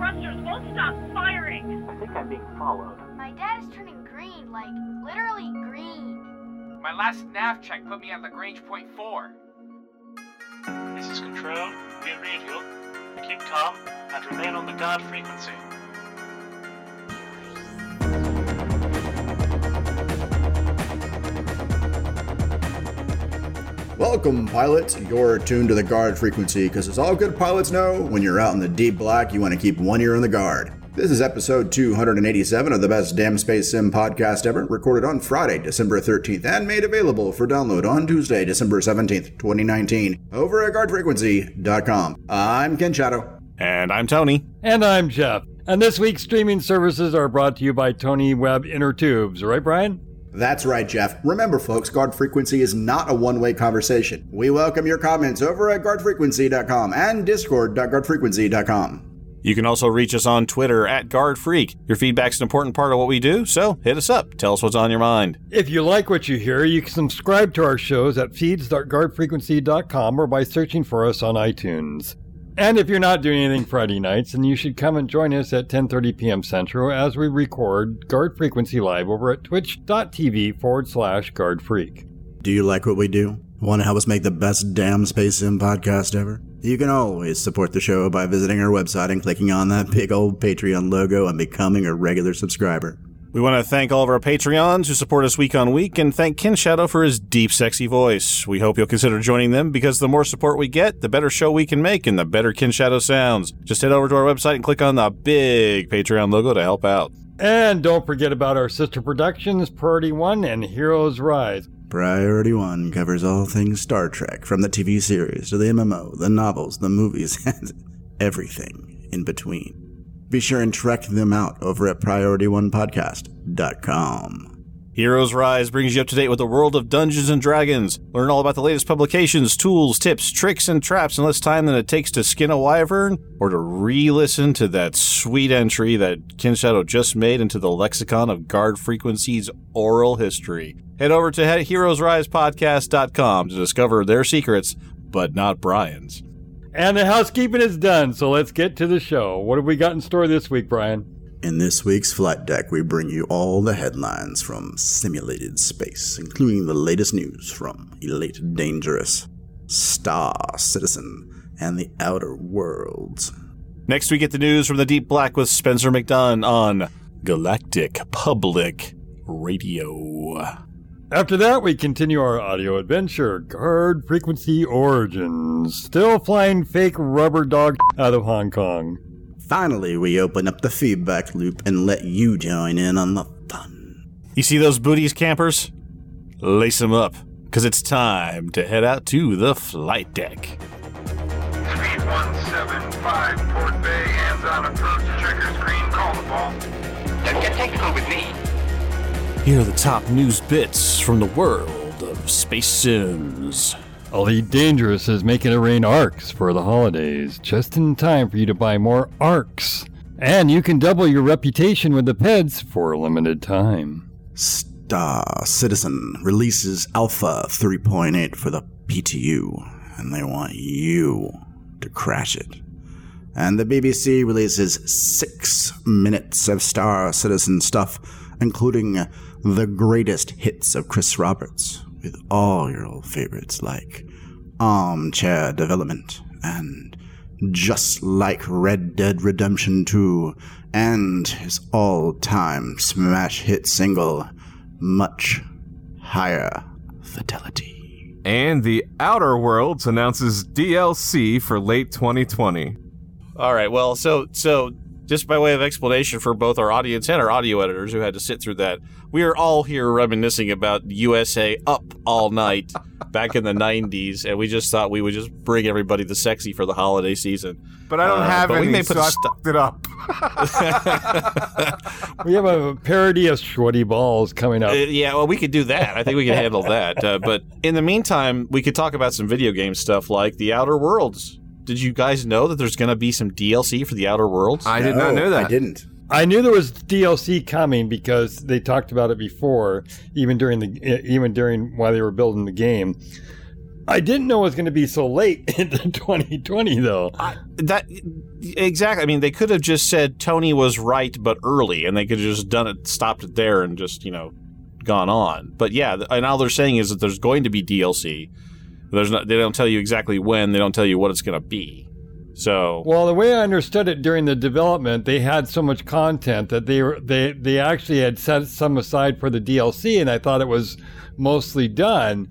thrusters won't stop firing. I think I'm being followed. My dad is turning green, like literally green. My last nav check put me on Lagrange point 4. This is Control. We read you. Keep calm and remain on the guard frequency. Welcome, pilots. You're tuned to the guard frequency, because as all good pilots know, when you're out in the deep black, you want to keep one ear on the guard. This is episode 287 of the Best Damn Space Sim podcast ever, recorded on Friday, December 13th, and made available for download on Tuesday, December 17th, 2019, over at guardfrequency.com. I'm Ken Shadow. And I'm Tony. And I'm Jeff. And this week's streaming services are brought to you by Tony Webb Inner Tubes, right, Brian? That's right, Jeff. Remember, folks, Guard Frequency is not a one-way conversation. We welcome your comments over at guardfrequency.com and discord.guardfrequency.com. You can also reach us on Twitter at GuardFreak. Your feedback's an important part of what we do, so hit us up. Tell us what's on your mind. If you like what you hear, you can subscribe to our shows at feeds.guardfrequency.com or by searching for us on iTunes. And if you're not doing anything Friday nights, then you should come and join us at 10:30 p.m. Central as we record Guard Frequency Live over at twitch.tv/GuardFreak. Do you like what we do? Want to help us make the best damn Space Sim podcast ever? You can always support the show by visiting our website and clicking on that big old Patreon logo and becoming a regular subscriber. We want to thank all of our Patreons who support us week on week, and thank Ken Shadow for his deep, sexy voice. We hope you'll consider joining them, because the more support we get, the better show we can make and the better Ken Shadow sounds. Just head over to our website and click on the big Patreon logo to help out. And don't forget about our sister productions, Priority One and Heroes Rise. Priority One covers all things Star Trek, from the TV series to the MMO, the novels, the movies, and everything in between. Be sure and check them out over at PriorityOnePodcast.com. Heroes Rise brings you up to date with the world of Dungeons & Dragons. Learn all about the latest publications, tools, tips, tricks, and traps in less time than it takes to skin a wyvern, or to re-listen to that sweet entry that Ken Shadow just made into the lexicon of Guard Frequency's oral history. Head over to HeroesRisePodcast.com to discover their secrets, but not Brian's. And the housekeeping is done, so let's get to the show. What have we got in store this week, Brian? In this week's Flight Deck, we bring you all the headlines from simulated space, including the latest news from Elite Dangerous, Star Citizen, and the Outer Worlds. Next, we get the news from the Deep Black with Spencer McDunn on Galactic Public Radio. After that, we continue our audio adventure, Guard Frequency Origins, still flying fake rubber dog out of Hong Kong. Finally, we open up the feedback loop and let you join in on the fun. You see those booties, campers? Lace them up, because it's time to head out to the flight deck. 3175, Port Bay, hands on approach, trigger screen, call the ball. Don't get technical with me. Here are the top news bits from the world of Space Sims. Elite Dangerous is making it rain ARCs for the holidays, just in time for you to buy more ARCs. And you can double your reputation with the PEDs for a limited time. Star Citizen releases Alpha 3.8 for the PTU, and they want you to crash it. And the BBC releases 6 minutes of Star Citizen stuff, including the greatest hits of Chris Roberts, with all your old favorites like Armchair Development and Just Like Red Dead Redemption 2, and his all-time smash hit single, Much Higher Fidelity. And The Outer Worlds announces DLC for late 2020. All right, well, so just by way of explanation for both our audience and our audio editors who had to sit through that, we are all here reminiscing about USA Up All Night back in the 90s, and we just thought we would just bring everybody the sexy for the holiday season. But I don't have any, we may so put I fucked it up. We have a parody of Sweaty Balls coming up. Yeah, well, we could do that. I think we can handle that. But in the meantime, we could talk about some video game stuff like The Outer Worlds. Did you guys know that there's going to be some DLC for The Outer Worlds? I did not know that. I didn't. I knew there was DLC coming because they talked about it before, even during while they were building the game. I didn't know it was going to be so late into 2020, though. Exactly. I mean, they could have just said Tony was right, but early, and they could have just done it, stopped it there, and just gone on. But yeah, and all they're saying is that there's going to be DLC. They don't tell you exactly when. They don't tell you what it's going to be. So, well, the way I understood it during the development, they had so much content that they actually had set some aside for the DLC, and I thought it was mostly done.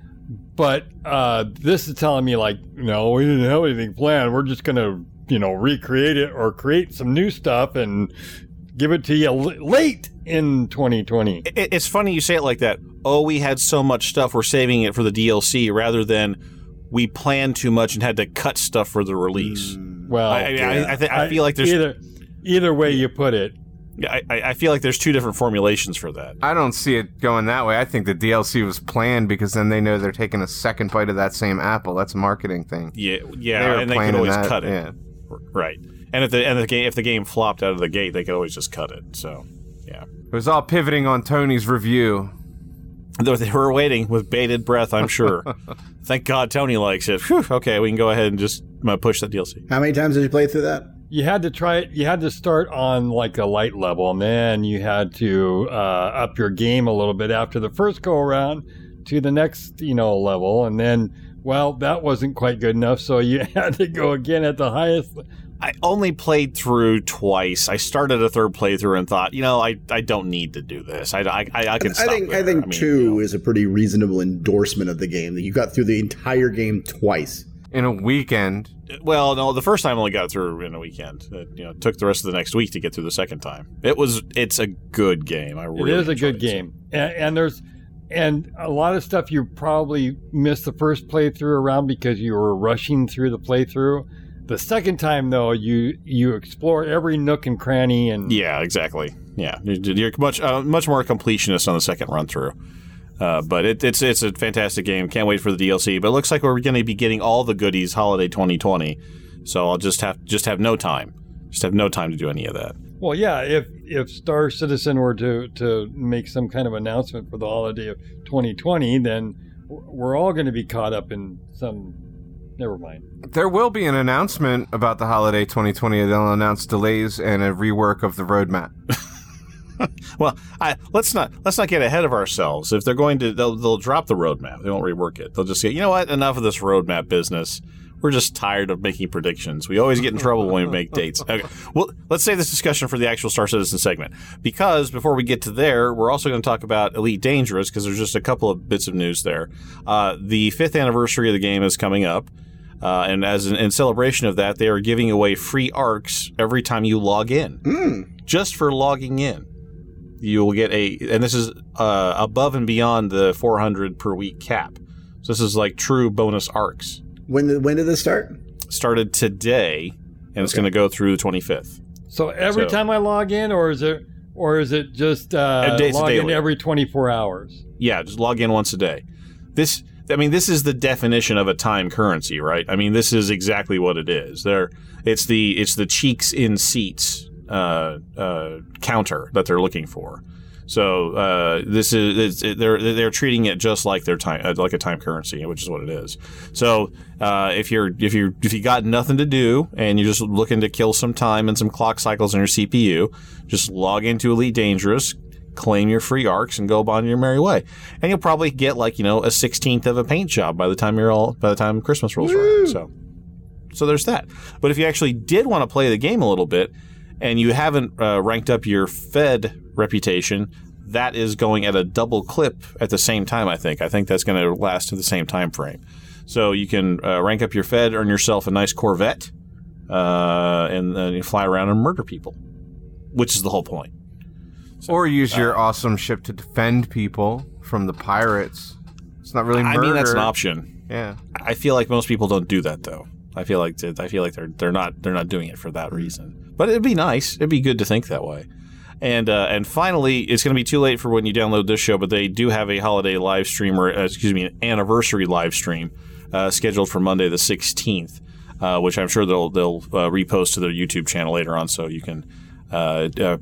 But this is telling me no, we didn't have anything planned. We're just gonna recreate it or create some new stuff and give it to you late in 2020. It's funny you say it like that. Oh, we had so much stuff, we're saving it for the DLC, rather than we planned too much and had to cut stuff for the release. Well, I feel like there's either way you put it. I feel like there's two different formulations for that. I don't see it going that way. I think the DLC was planned because then they know they're taking a second bite of that same apple. That's a marketing thing. Yeah, and they could always cut it. Yeah. Right. And if the game flopped out of the gate, they could always just cut it. So, yeah. It was all pivoting on Tony's review. They were waiting with bated breath, I'm sure. Thank God Tony likes it. Whew, okay, we can go ahead and just push that DLC. How many times did you play through that? You had to try it. You had to start on a light level, and then you had to up your game a little bit after the first go around to the next, level, and then, well, that wasn't quite good enough, so you had to go again at the highest. I only played through twice. I started a third playthrough and thought, I don't need to do this. I can stop. I think 2 is a pretty reasonable endorsement of the game. That you got through the entire game twice in a weekend. Well, no, the first time I only got through in a weekend. It took the rest of the next week to get through the second time. It's a good game. It is a good game, and a lot of stuff you probably missed the first playthrough around because you were rushing through the playthrough. The second time, though, you explore every nook and cranny, and yeah, exactly. Yeah, you're much more completionist on the second run through. But it's a fantastic game. Can't wait for the DLC. But it looks like we're going to be getting all the goodies holiday 2020. So I'll just have no time. Just have no time to do any of that. Well, yeah. If Star Citizen were to make some kind of announcement for the holiday of 2020, then we're all going to be caught up in some. Never mind. There will be an announcement about the holiday 2020. They'll announce delays and a rework of the roadmap. Well, let's not get ahead of ourselves. If they're going to, they'll drop the roadmap. They won't rework it. They'll just say, you know what? Enough of this roadmap business. We're just tired of making predictions. We always get in trouble when we make dates. Okay. Well, let's save this discussion for the actual Star Citizen segment, because before we get to there, we're also going to talk about Elite Dangerous, because there's just a couple of bits of news there. The 5th anniversary of the game is coming up. And in celebration of that, they are giving away free ARCs every time you log in. Just for logging in. You will get and this is above and beyond the 400 per week cap. So this is like true bonus ARCs. When did this start? Started today, and it's going to go through the 25th. So every time I log in, or is it just log in every 24 hours? Yeah, just log in once a day. This is the definition of a time currency, right? I mean, this is exactly what it is. It's the cheeks in seats counter that they're looking for. So they're treating it just like their time, like a time currency, which is what it is. So if you got nothing to do and you're just looking to kill some time and some clock cycles on your CPU, just log into Elite Dangerous, claim your free ARCs, and go on your merry way. And you'll probably get a 16th of a paint job by the time Christmas rolls around. So there's that. But if you actually did want to play the game a little bit, and you haven't ranked up your Fed reputation, that is going at a double clip at the same time, I think. I think that's going to last to the same time frame. So you can rank up your Fed, earn yourself a nice Corvette, and you fly around and murder people, which is the whole point. So, or use your awesome ship to defend people from the pirates. It's not really murder. I mean, that's an option. Yeah. I feel like most people don't do that, though. I feel like they're not doing it for that reason. But it'd be nice. It'd be good to think that way. And finally, it's going to be too late for when you download this show, but they do have a holiday live stream, an anniversary live stream scheduled for Monday the 16th, which I'm sure they'll repost to their YouTube channel later on, so you can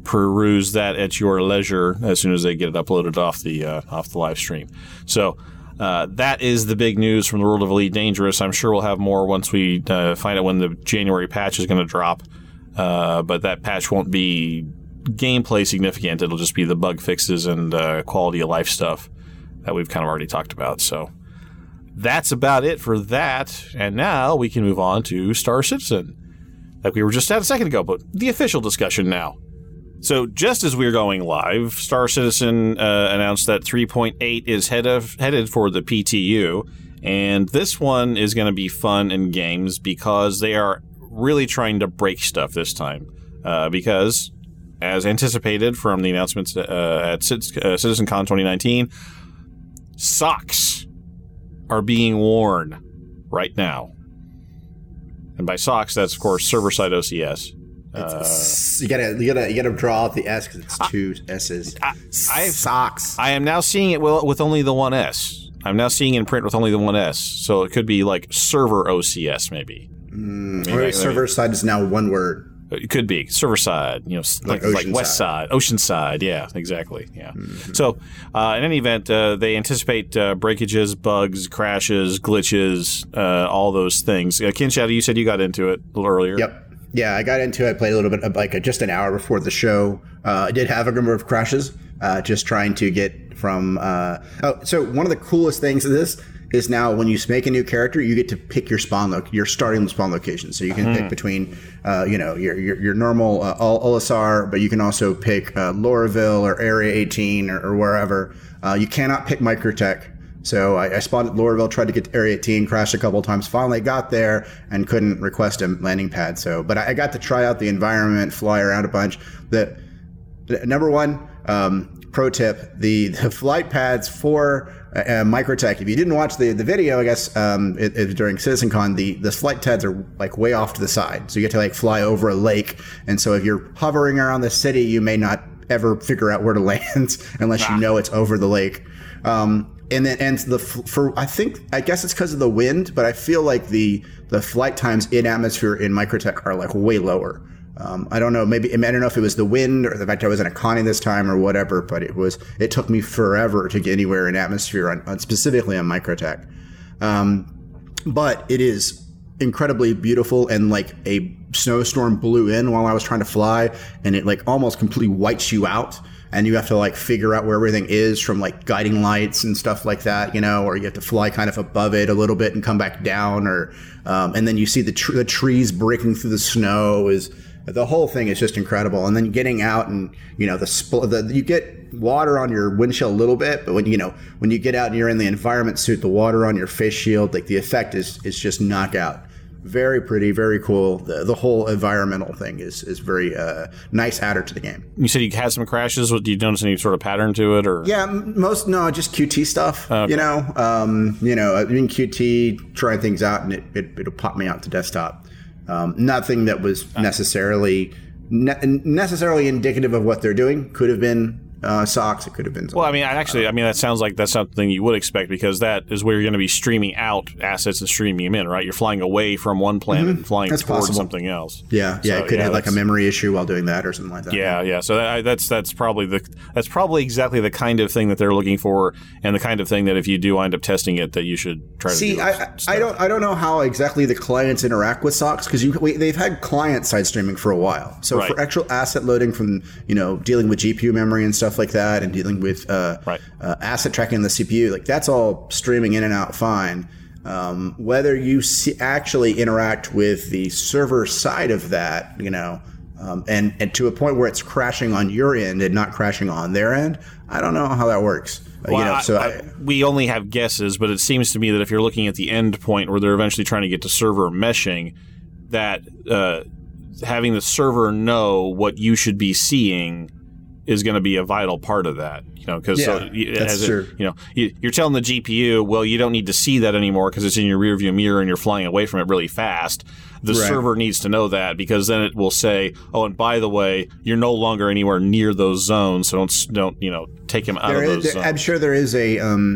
peruse that at your leisure as soon as they get it uploaded off the live stream. So that is the big news from the world of Elite Dangerous. I'm sure we'll have more once we find out when the January patch is going to drop. But that patch won't be gameplay significant. It'll just be the bug fixes and quality of life stuff that we've kind of already talked about. So that's about it for that. And now we can move on to Star Citizen, like we were just at a second ago, but the official discussion now. So just as we were going live, Star Citizen announced that 3.8 is headed for the PTU, and this one is going to be fun in games because they are really trying to break stuff this time. Because, as anticipated from the announcements at CitizenCon 2019, socks are being worn right now. And by socks, that's, of course, server-side OCS. You gotta draw out the S because it's two S's. Socks. I am now seeing it with only the one S. I'm now seeing it in print with only the one S. So it could be like server OCS, maybe. Or server side is now one word. It could be server side, like west side, ocean side. Yeah, exactly. Yeah. Mm-hmm. So, in any event, they anticipate breakages, bugs, crashes, glitches, all those things. Ken Shadow, you said you got into it a little earlier. Yep. Yeah, I got into it. I played a little bit of just an hour before the show. I did have a number of crashes, just trying to get from. So one of the coolest things of this is now when you make a new character, you get to pick your your starting spawn location. So you can pick between, your normal Olisar, but you can also pick Lorville or Area 18 or wherever. You cannot pick Microtech. So I spawned at Lorville, tried to get to Area 18, crashed a couple of times, finally got there and couldn't request a landing pad. But I got to try out the environment, fly around a bunch. The number one pro tip, the flight pads for Microtech, if you didn't watch the video, I guess during CitizenCon, the flight pads are like way off to the side. So you get to like fly over a lake. And so if you're hovering around the city, you may not ever figure out where to land unless you know it's over the lake. I guess it's because of the wind, but I feel like the flight times in atmosphere in Microtech are like way lower. I don't know. I don't know if it was the wind or the fact I was in a Connie this time or whatever, but it took me forever to get anywhere in atmosphere specifically on Microtech. But it is incredibly beautiful, and like a snowstorm blew in while I was trying to fly, and it like almost completely wipes you out. And you have to like figure out where everything is from like guiding lights and stuff like that, or you have to fly kind of above it a little bit and come back down, and then you see the trees breaking through the snow. The whole thing is just incredible. And then getting out and you get water on your windshield a little bit, but when you get out and you're in the environment suit, the water on your face shield, like the effect is just knockout. Very pretty, very cool. The whole environmental thing is very nice adder to the game. You said you had some crashes. Did you notice any sort of pattern to it, or? Yeah, just QT stuff. Okay. In QT, trying things out, and it'll pop me out to desktop. Nothing that was necessarily indicative of what they're doing. Could have been socks. It could have been something. Well, that sounds like that's something you would expect, because that is where you're going to be streaming out assets and streaming them in, right? You're flying away from one planet and flying towards something else. Yeah, it could have like a memory issue while doing that or something like that. Yeah. So that's probably exactly the kind of thing that they're looking for, and the kind of thing that if you do wind up testing it, that you should try to do. I don't know how exactly the clients interact with socks, because they've had client side streaming for a while. So for actual asset loading from dealing with GPU memory and stuff like that, and dealing with asset tracking on the CPU, like that's all streaming in and out fine. Whether you actually interact with the server side of that, and to a point where it's crashing on your end and not crashing on their end, I don't know how that works. We only have guesses, but it seems to me that if you're looking at the end point where they're eventually trying to get to server meshing, that having the server know what you should be seeing is going to be a vital part of that, because you're telling the GPU, well, you don't need to see that anymore because it's in your rearview mirror and you're flying away from it really fast. The server needs to know that, because then it will say, oh, and by the way, you're no longer anywhere near those zones, so don't take him out of those zones. I'm sure there is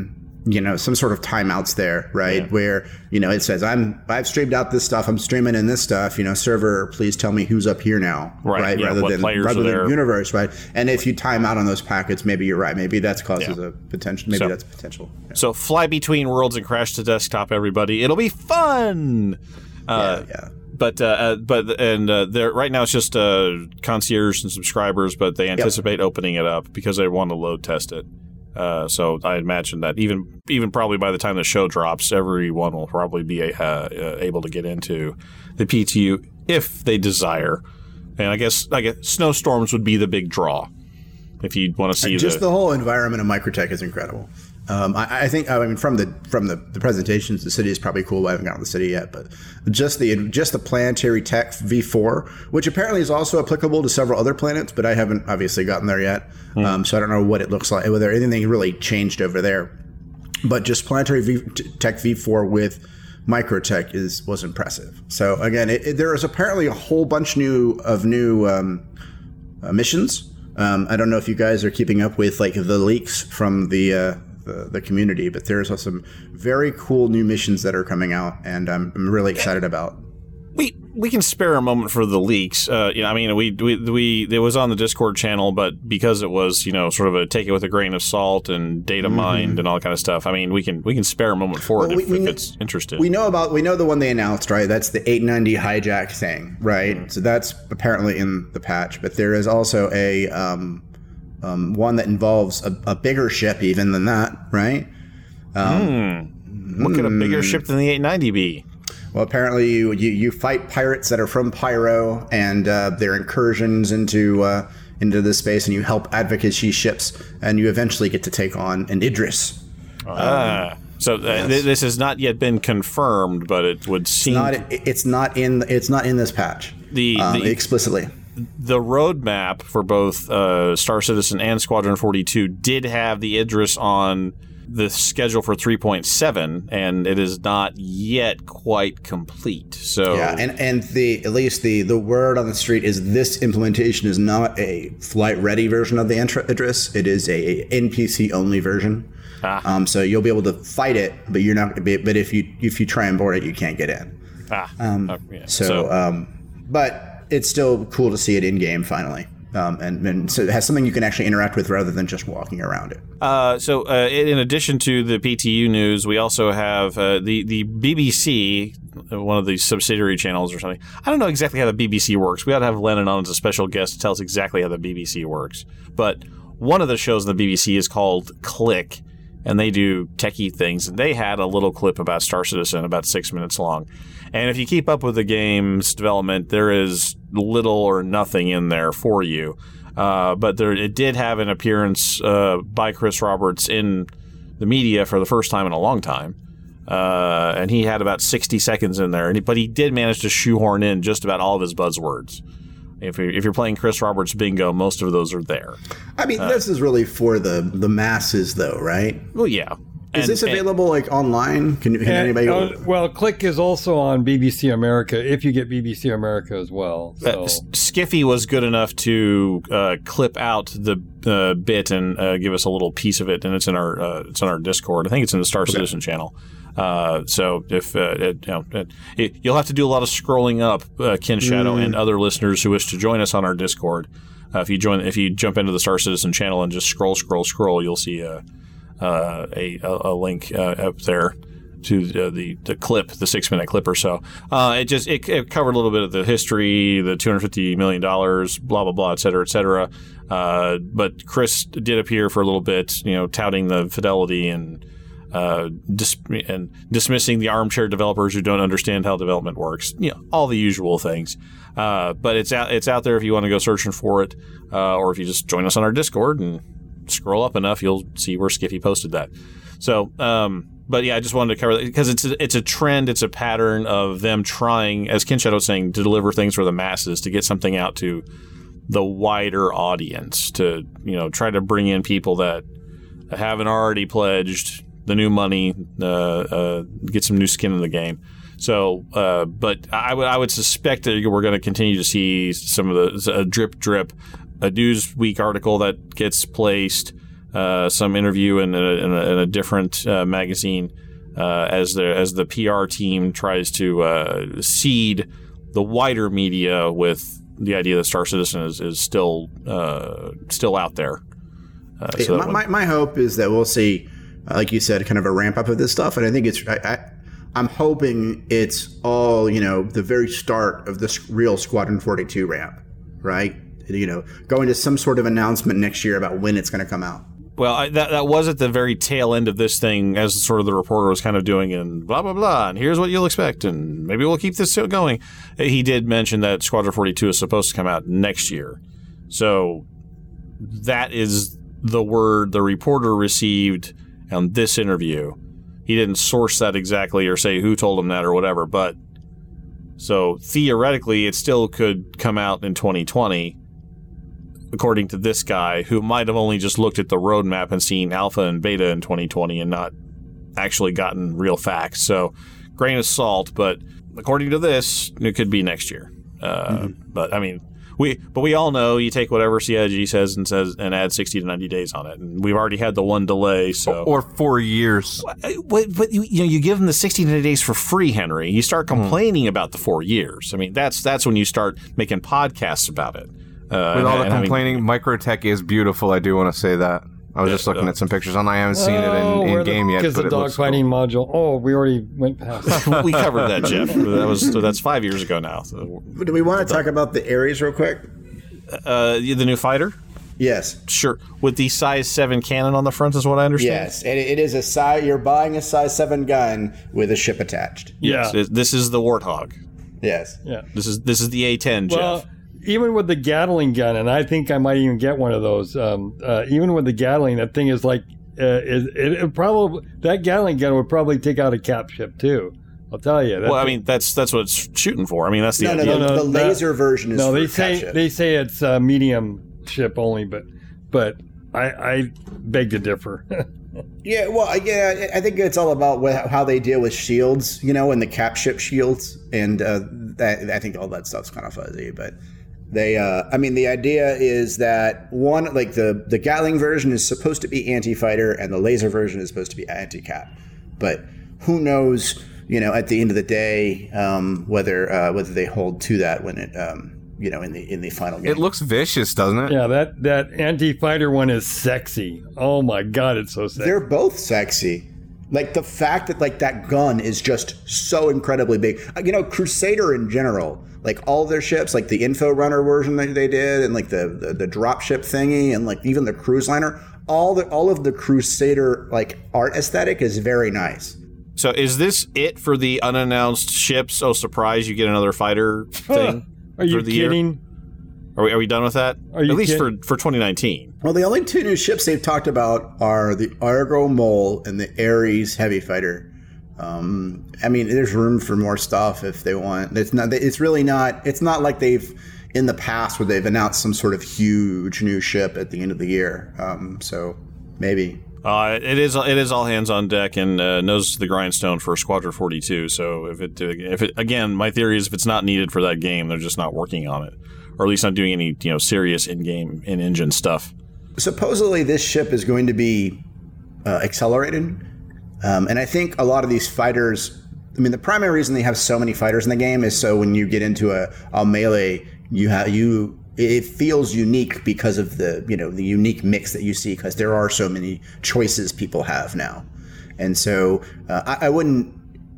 some sort of timeouts there, right? Where, it says, I've streamed out this stuff. I'm streaming in this stuff, server, please tell me who's up here now. Right. Yeah, rather than universe. Right. And if you time out on those packets, maybe you're right. Maybe that's causes a potential. Maybe that's potential. Yeah. So fly between worlds and crash to desktop, everybody. It'll be fun. But there right now it's just concierge and subscribers, but they anticipate opening it up because they want to load test it. So I imagine that even probably by the time the show drops, everyone will probably be able to get into the PTU if they desire. And I guess snowstorms would be the big draw if you want to see the whole environment of Microtech is incredible. I think from the presentations, the city is probably cool. I haven't gotten to the city yet, but just the Planetary Tech V4, which apparently is also applicable to several other planets, but I haven't obviously gotten there yet. So I don't know what it looks like, whether anything really changed over there. But just Planetary Tech V4 with Microtech was impressive. So again, there is apparently a whole bunch of new missions. I don't know if you guys are keeping up with the leaks from the community, but there's some very cool new missions that are coming out, and I'm really excited about. We can spare a moment for the leaks. It was on the Discord channel, but because it was sort of a take it with a grain of salt and data mined and all that kind of stuff. I mean, we can spare a moment for it if it's interesting. We know the one they announced, right? That's the 890 hijack thing, right? So that's apparently in the patch, but there is also a one that involves a bigger ship even than that, right? What could a bigger ship than the 890 be? Well, apparently you fight pirates that are from Pyro, and their incursions into this space, and you help advocacy ships, and you eventually get to take on an Idris. This has not yet been confirmed, but it would seem it's not in this patch. Explicitly. The roadmap for both Star Citizen and Squadron 42 did have the Idris on the schedule for 3.7, and it is not yet quite complete. So and at least the word on the street is this implementation is not a flight ready version of the Idris. It is a NPC only version. So you'll be able to fight it, but you're not. But if you try and board it, you can't get in. But it's still cool to see it in game finally. And so it has something you can actually interact with rather than just walking around it. In addition to the PTU news, we also have the BBC, one of the subsidiary channels or something. I don't know exactly how the BBC works. We ought to have Lennon on as a special guest to tell us exactly how the BBC works. But one of the shows on the BBC is called Click, and they do techie things. And they had a little clip about Star Citizen, about 6 minutes long. And if you keep up with the game's development, there is little or nothing in there for you. But it did have an appearance by Chris Roberts in the media for the first time in a long time. And he had about 60 seconds in there. But he did manage to shoehorn in just about all of his buzzwords. If you're playing Chris Roberts bingo, most of those are there. I mean, this is really for the masses, though, right? Well, yeah. Is this available online? Can anybody? Well, Click is also on BBC America if you get BBC America as well. So. Skiffy was good enough to clip out the bit and give us a little piece of it, and it's in our Discord. I think it's in the Star Citizen channel. So if you'll have to do a lot of scrolling up, Ken Shadow and other listeners who wish to join us on our Discord. If you jump into the Star Citizen channel and just scroll, you'll see a link up there to the clip, the 6-minute clip or so. It covered a little bit of the history, the $250 million, blah blah blah, et cetera. But Chris did appear for a little bit, touting the fidelity and dismissing the armchair developers who don't understand how development works. All the usual things. But it's out there if you want to go searching for it, or if you just join us on our Discord and scroll up enough, you'll see where Skiffy posted that. So, but yeah, I just wanted to cover that because it's a trend, it's a pattern of them trying, as Ken Shadow was saying, to deliver things for the masses, to get something out to the wider audience, to try to bring in people that haven't already pledged the new money, get some new skin in the game. So, but I would suspect that we're going to continue to see some of the drip, a Newsweek article that gets placed, some interview in a different magazine as the PR team tries to seed the wider media with the idea that Star Citizen is still out there. My hope is that we'll see, like you said, kind of a ramp up of this stuff, and I think I'm hoping it's all the very start of this real Squadron 42 ramp, right? Going to some sort of announcement next year about when it's going to come out. Well, that was at the very tail end of this thing, as sort of the reporter was kind of doing, and blah, blah, blah, and here's what you'll expect, and maybe we'll keep this going. He did mention that Squadron 42 is supposed to come out next year. So that is the word the reporter received on this interview. He didn't source that exactly or say who told him that or whatever, but so theoretically it still could come out in 2020. According to this guy, who might have only just looked at the roadmap and seen alpha and beta in 2020 and not actually gotten real facts. So, grain of salt, but according to this, it could be next year. But I mean, we all know you take whatever CIG says and add 60 to 90 days on it, and we've already had the one delay. So or 4 years. But you give them the 60 to 90 days for free, Henry. You start complaining about the 4 years. I mean, that's when you start making podcasts about it. With all the complaining, Microtech is beautiful. I do want to say that. I was just looking at some pictures on. I haven't seen it in game yet, but it looks cool. Dogfighting module. Oh, we already went past. We covered that, Jeff. That's 5 years ago now. So. Do we want to talk about the Ares real quick? The new fighter? Yes. Sure. With the size 7 cannon on the front is what I understand? Yes. And it is a size. You're buying a size 7 gun with a ship attached. Yeah. Yes, this is the Warthog. Yes. Yeah. This is the A10, well, Jeff. Even with the Gatling gun, and I think I might even get one of those. Even with the Gatling, that thing is like, that Gatling gun would probably take out a cap ship too. I'll tell you. Well, I mean, that's what it's shooting for. I mean, that's the idea. No, the laser version is. No, they say it's medium ship only, but I beg to differ. Yeah, well, I think it's all about how they deal with shields, and the cap ship shields, and I think all that stuff's kind of fuzzy, but. The idea is that one, like the Gatling version is supposed to be anti-fighter and the laser version is supposed to be anti-cap. But who knows, at the end of the day, whether they hold to that when it, in the final game. It looks vicious, doesn't it? Yeah, that anti-fighter one is sexy. Oh my God, it's so sexy. They're both sexy. Like the fact that that gun is just so incredibly big. Crusader in general, like all their ships, like the Info Runner version that they did, and like the dropship thingy, and like even the cruise liner, all of the Crusader like art aesthetic is very nice. So is this it for the unannounced ships? Oh, surprise! You get another fighter thing. Are you kidding? Year? Are we done with that? At least for 2019. Well, the only 2 new ships they've talked about are the Argo Mole and the Ares Heavy Fighter. There's room for more stuff if they want. It's not like they've in the past where they've announced some sort of huge new ship at the end of the year. So maybe. It is all hands on deck and nose to the grindstone for Squadron 42. So if it again, my theory is if it's not needed for that game, they're just not working on it, or at least not doing any serious in-game in-engine stuff. Supposedly, this ship is going to be accelerated, and I think a lot of these fighters. I mean, the primary reason they have so many fighters in the game is so when you get into a melee, it feels unique because of the unique mix that you see, because there are so many choices people have now, and so I wouldn't.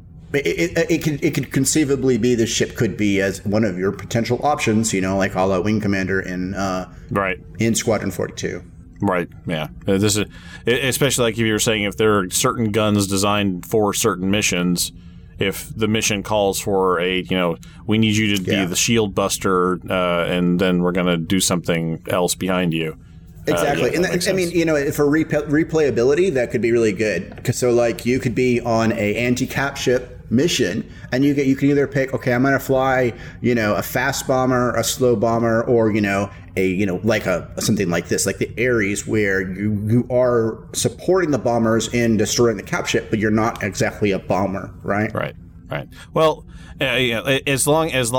It could conceivably be the ship could be as one of your potential options, like a la Wing Commander in Squadron 42. Right. Yeah. This is especially like if you were saying if there are certain guns designed for certain missions. If the mission calls for we need you to be the shield buster, and then we're going to do something else behind you. Exactly. And for replayability, that could be really good. So like you could be on a anti-cap ship mission and you can either pick, okay, I'm going to fly, a fast bomber, a slow bomber, or, something like this, like the Ares, where you are supporting the bombers in destroying the cap ship, but you're not exactly a bomber, right? Right. Right. Well, as long as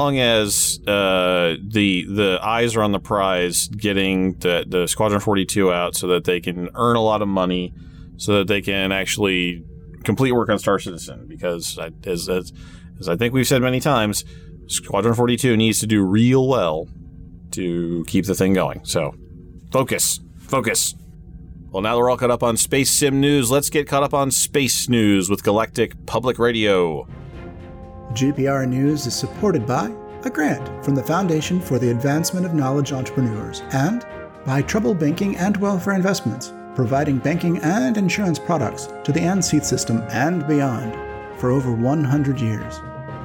the eyes are on the prize, getting the Squadron 42 out so that they can earn a lot of money, so that they can actually complete work on Star Citizen. Because as I think we've said many times, Squadron 42 needs to do real well to keep the thing going. So, focus. Well, now that we're all caught up on space sim news, let's get caught up on space news with Galactic Public Radio. GPR News is supported by a grant from the Foundation for the Advancement of Knowledge Entrepreneurs and by Trouble Banking and Welfare Investments, providing banking and insurance products to the ANSEAT system and beyond for over 100 years.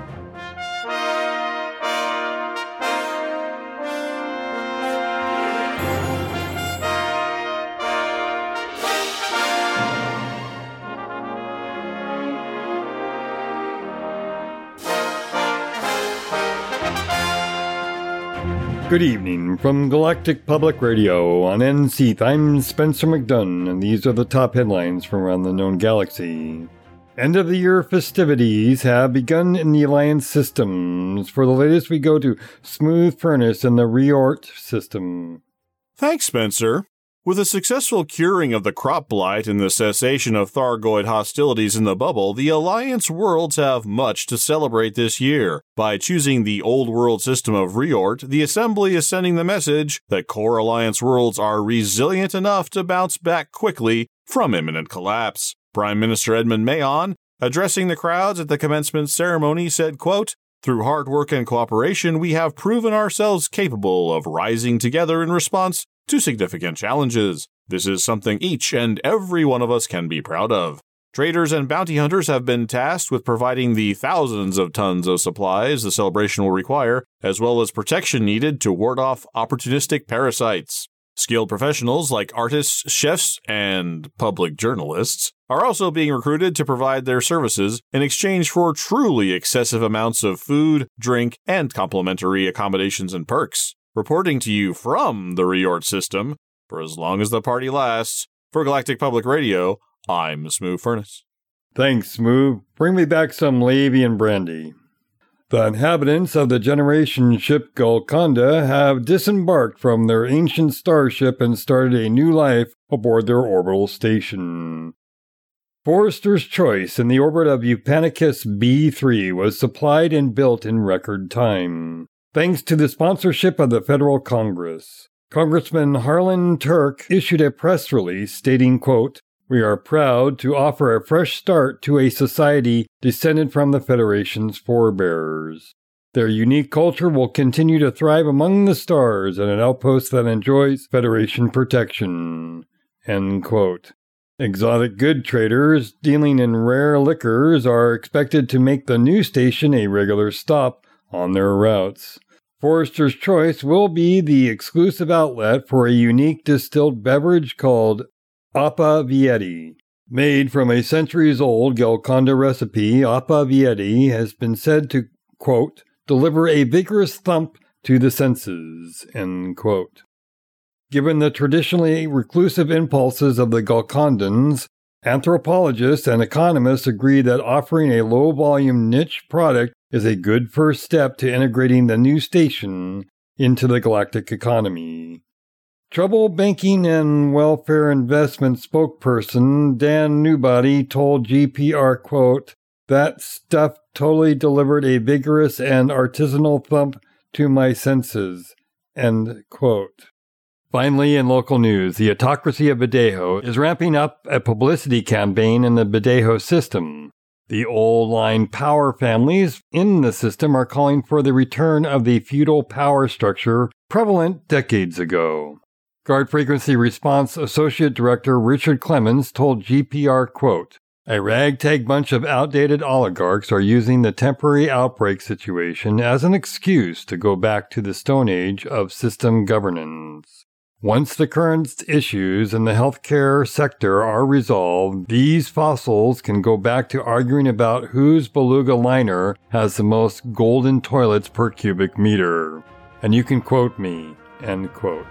Good evening from Galactic Public Radio on NSEAT. I'm Spencer McDunn, and these are the top headlines from around the known galaxy. End of the year festivities have begun in the Alliance systems. For the latest, we go to Smooth Furnace in the Riort system. Thanks, Spencer. With the successful curing of the crop blight and the cessation of Thargoid hostilities in the bubble, the Alliance worlds have much to celebrate this year. By choosing the old world system of Riort, the Assembly is sending the message that core Alliance worlds are resilient enough to bounce back quickly from imminent collapse. Prime Minister Edmund Mayon, addressing the crowds at the commencement ceremony, said, quote, "Through hard work and cooperation, we have proven ourselves capable of rising together in response to significant challenges. This is something each and every one of us can be proud of. Traders and bounty hunters have been tasked with providing the thousands of tons of supplies the celebration will require, as well as protection needed to ward off opportunistic parasites. Skilled professionals like artists, chefs, and public journalists are also being recruited to provide their services in exchange for truly excessive amounts of food, drink, and complimentary accommodations and perks. Reporting to you from the Riort system, for as long as the party lasts, for Galactic Public Radio, I'm Smooth Furnace." Thanks, Smooth. Bring me back some Lavian brandy. The inhabitants of the generation ship Golconda have disembarked from their ancient starship and started a new life aboard their orbital station. Forester's Choice in the orbit of Upanicus B3 was supplied and built in record time, thanks to the sponsorship of the Federal Congress. Congressman Harlan Turk issued a press release stating, quote, "We are proud to offer a fresh start to a society descended from the Federation's forebears. Their unique culture will continue to thrive among the stars at an outpost that enjoys Federation protection." End quote. Exotic good traders dealing in rare liquors are expected to make the new station a regular stop on their routes. Forester's Choice will be the exclusive outlet for a unique distilled beverage called Appa Vieti. Made from a centuries-old Golconda recipe, Appa Vieti has been said to, quote, "deliver a vigorous thump to the senses," end quote. Given the traditionally reclusive impulses of the Golcondans, anthropologists and economists agree that offering a low-volume niche product is a good first step to integrating the new station into the galactic economy. Trouble Banking and Welfare Investment spokesperson Dan Newbody told GPR, quote, "That stuff totally delivered a vigorous and artisanal thump to my senses," end quote. Finally, in local news, the Autocracy of Badejo is ramping up a publicity campaign in the Badejo system. The old-line power families in the system are calling for the return of the feudal power structure prevalent decades ago. Guard Frequency Response Associate Director Richard Clemens told GPR, quote, "A ragtag bunch of outdated oligarchs are using the temporary outbreak situation as an excuse to go back to the Stone Age of system governance. Once the current issues in the healthcare sector are resolved, these fossils can go back to arguing about whose beluga liner has the most golden toilets per cubic meter. And you can quote me," end quote.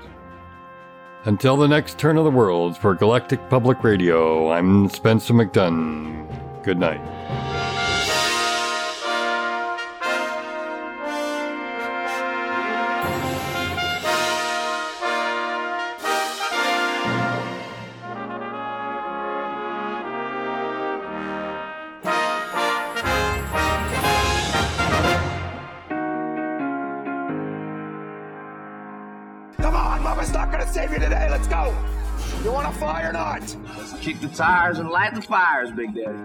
Until the next turn of the worlds for Galactic Public Radio, I'm Spencer McDunn. Good night. Alpha's not gonna save you today. Let's go. You wanna fly or not? Let's kick the tires and light the fires, Big Daddy.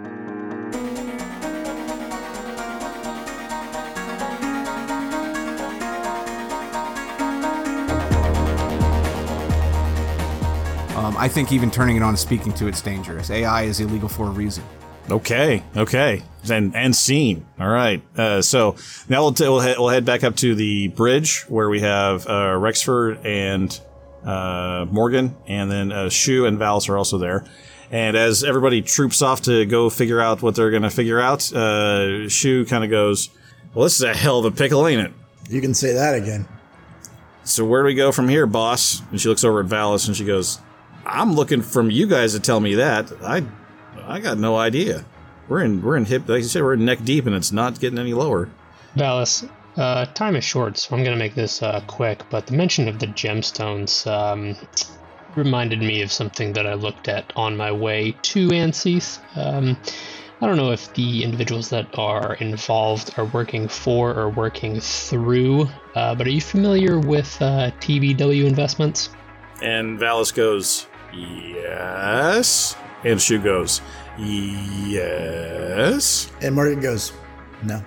I think even turning it on and speaking to it's dangerous. AI is illegal for a reason. Okay. And scene. All right. So now we'll head back up to the bridge where we have Rexford and Morgan, and then Shu and Valis are also there. And as everybody troops off to go figure out what they're going to figure out, Shu kind of goes, "Well, this is a hell of a pickle, ain't it?" You can say that again. "So where do we go from here, boss?" And she looks over at Valis and she goes, "I'm looking from you guys to tell me that. I got no idea. We're in hip, like you said, we're in neck deep, and it's not getting any lower." Valis, time is short, so I'm going to make this quick, but the mention of the gemstones reminded me of something that I looked at on my way to Anseath. I don't know if the individuals that are involved are working for or working through, but are you familiar with TBW Investments? And Valis goes, "Yes." And Shu goes, "Yes." And Morgan goes, "No."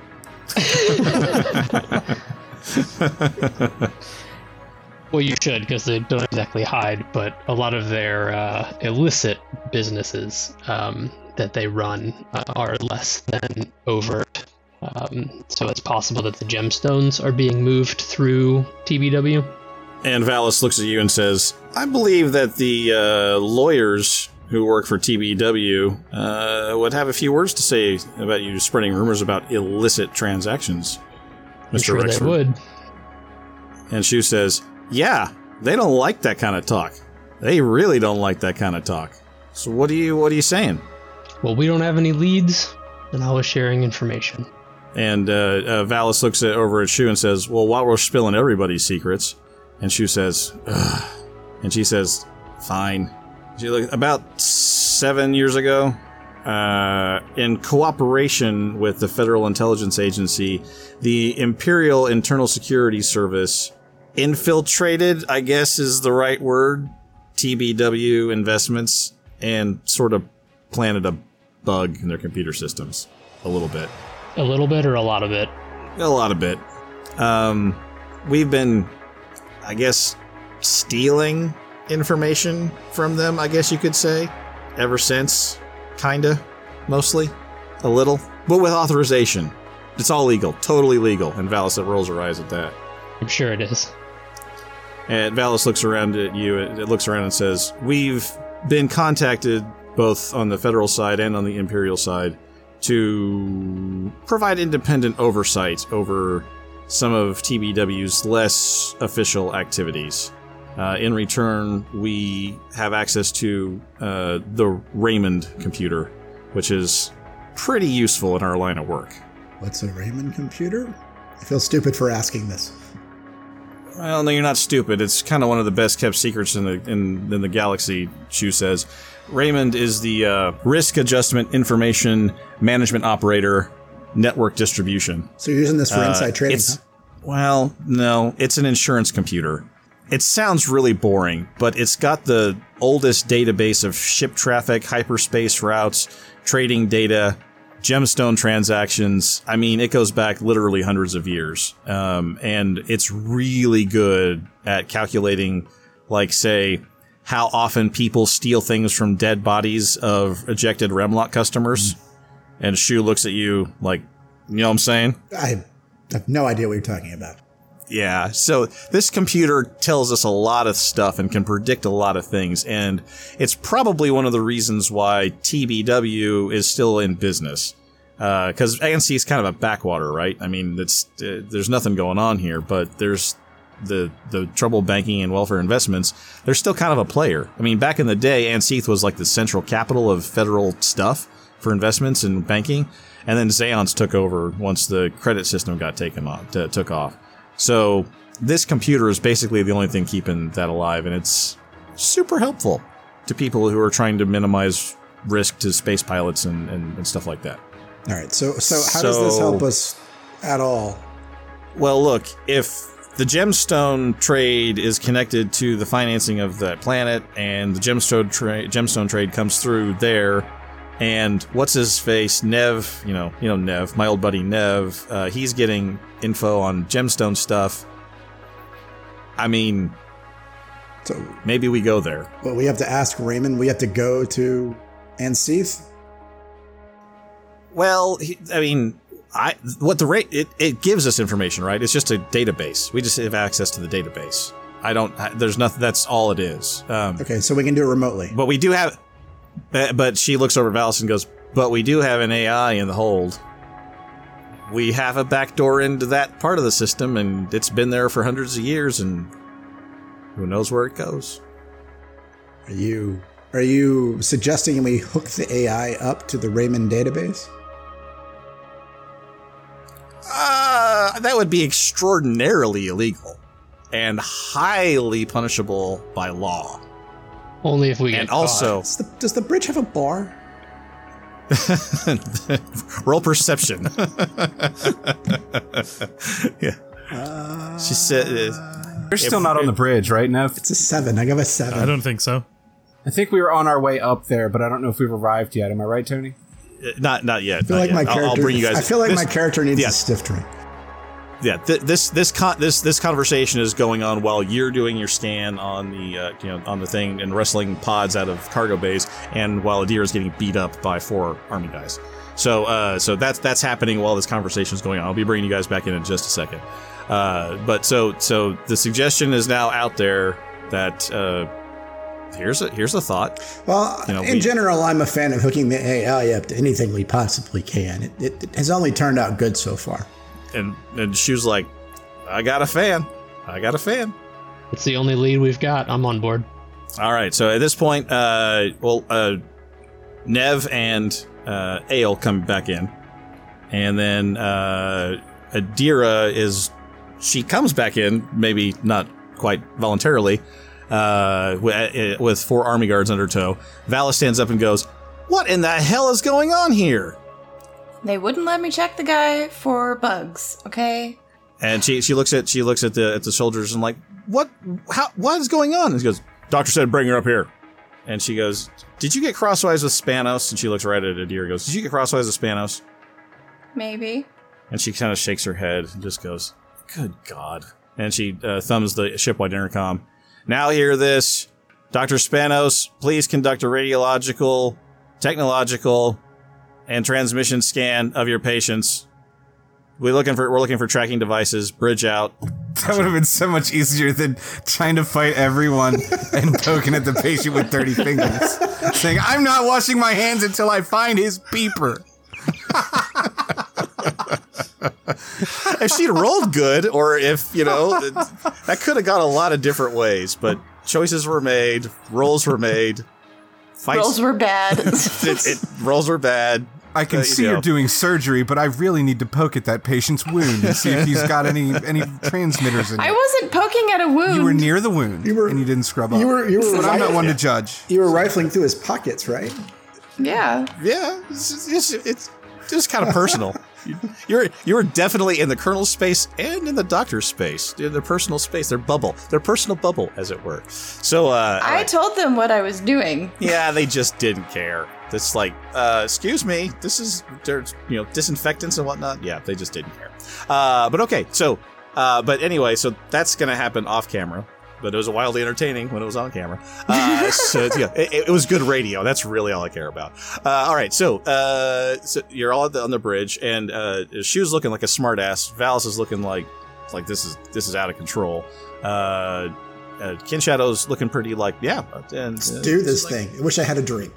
Well, you should, because they don't exactly hide, but a lot of their illicit businesses that they run are less than overt. So it's possible that the gemstones are being moved through TBW. And Valis looks at you and says, "I believe that the lawyers who work for TBW would have a few words to say about you spreading rumors about illicit transactions, Mr. I'm sure Rexford." they would. And Shu says, "Yeah, they don't like that kind of talk. They really don't like that kind of talk. So what are you saying?" "Well, we don't have any leads, and I was sharing information." And Valis looks over at Shu and says, "Well, while we're spilling everybody's secrets," and Shu says, "Ugh," and she says, "Fine." About 7 years ago, in cooperation with the Federal Intelligence Agency, the Imperial Internal Security Service infiltrated, I guess is the right word, TBW Investments, and sort of planted a bug in their computer systems. A little bit. A little bit or a lot of it? A lot of it. We've been, I guess, stealing information from them, I guess you could say, ever since. Kinda. Mostly. A little. But with authorization. It's all legal. Totally legal. And Valis rolls her eyes at that. I'm sure it is. And Valis looks around at you. It looks around and says, "We've been contacted, both on the federal side and on the Imperial side, to provide independent oversight over some of TBW's less official activities. In return, we have access to the Raymond computer, which is pretty useful in our line of work." What's a Raymond computer? I feel stupid for asking this. Well, no, you're not stupid. It's kind of one of the best kept secrets in the galaxy, Shu says. Raymond is the Risk Adjustment Information Management Operator Network Distribution. So you're using this for inside trading, huh? Well, no, it's an insurance computer. It sounds really boring, but it's got the oldest database of ship traffic, hyperspace routes, trading data, gemstone transactions. I mean, it goes back literally hundreds of years. And it's really good at calculating, like, say, how often people steal things from dead bodies of ejected Remlock customers. And Shu looks at you like, you know what I'm saying? I have no idea what you're talking about. Yeah, so this computer tells us a lot of stuff and can predict a lot of things, and it's probably one of the reasons why TBW is still in business. Because ANC is kind of a backwater, right? I mean, there's nothing going on here, but there's the Trouble Banking and Welfare Investments. They're still kind of a player. I mean, back in the day, Anseath was like the central capital of federal stuff for investments and banking, and then Zeons took over once the credit system got took off. So this computer is basically the only thing keeping that alive, and it's super helpful to people who are trying to minimize risk to space pilots and stuff like that. All right, so how does this help us at all? Well, look, if the gemstone trade is connected to the financing of that planet, and the gemstone trade comes through there. And what's his face? Nev, you know Nev, my old buddy Nev. He's getting info on gemstone stuff. I mean, so maybe we go there. Well, we have to ask Raymond. We have to go to Anseath. Well, it gives us information, right? It's just a database. We just have access to the database. There's nothing. That's all it is. Okay, so we can do it remotely. But we do have. But she looks over at Valis and goes, "But we do have an AI in the hold. We have a backdoor into that part of the system, and it's been there for hundreds of years, and who knows where it goes." Are you suggesting we hook the AI up to the Raymond database? That would be extraordinarily illegal and highly punishable by law. Only if we get caught. Also, does the bridge have a bar? Roll perception. Yeah. She said, "You're still not on the bridge, right, Nev?" It's a 7. I got a 7. I don't think so. I think we were on our way up there, but I don't know if we've arrived yet. Am I right, Tony? Not yet. I feel like my character. I'll bring you guys. I feel like my character needs a stiff drink. Yeah, this conversation is going on while you're doing your scan on the on the thing and wrestling pods out of cargo bays, and while Adira is getting beat up by 4 army guys. So that's happening while this conversation is going on. I'll be bringing you guys back in just a second. But so the suggestion is now out there that here's a thought. Well, in general, I'm a fan of hooking the AI up to anything we possibly can. It has only turned out good so far. And she was like, I got a fan. It's the only lead we've got. I'm on board. All right. So at this point, Nev and Ale come back in. And then Adira she comes back in, maybe not quite voluntarily, with 4 army guards under tow. Valis stands up and goes, "What in the hell is going on here?" They wouldn't let me check the guy for bugs, okay? And she looks at the soldiers and like, what is going on? And she goes, "Doctor said bring her up here." And she goes, "Did you get crosswise with Spanos?" And she looks right at Adira and goes, "Did you get crosswise with Spanos?" Maybe. And she kind of shakes her head and just goes, "Good God." And she thumbs the shipwide intercom. "Now hear this. Dr. Spanos, please conduct a radiological, technological, and transmission scan of your patients. We're looking for tracking devices. Bridge out." That would have been so much easier than trying to fight everyone and poking at the patient with 30 fingers. Saying, "I'm not washing my hands until I find his beeper." If she'd rolled good, or if, that could have gone a lot of different ways, but choices were made, rolls were made. Rolls were bad. Rolls were bad. I can see you're doing surgery, but I really need to poke at that patient's wound and see if he's got any transmitters in it. I wasn't poking at a wound. You were near the wound, and you didn't scrub up. But I'm not one to judge. You were rifling through his pockets, right? Yeah. Yeah, it's just kind of personal. You were definitely in the Colonel's space and in the Doctor's space, in their personal space, their personal bubble, as it were. So I told them what I was doing. Yeah, they just didn't care. It's like, excuse me, there's disinfectants and whatnot. Yeah, they just didn't care. But okay, so but anyway, so that's gonna happen off camera. But it was wildly entertaining when it was on camera. So yeah, it was good radio. That's really all I care about. All right, so you're all on the bridge, and she was looking like a smartass. Valis is looking like this is out of control. Kin Shadow's looking pretty like, yeah. Let's do this thing. I wish I had a drink.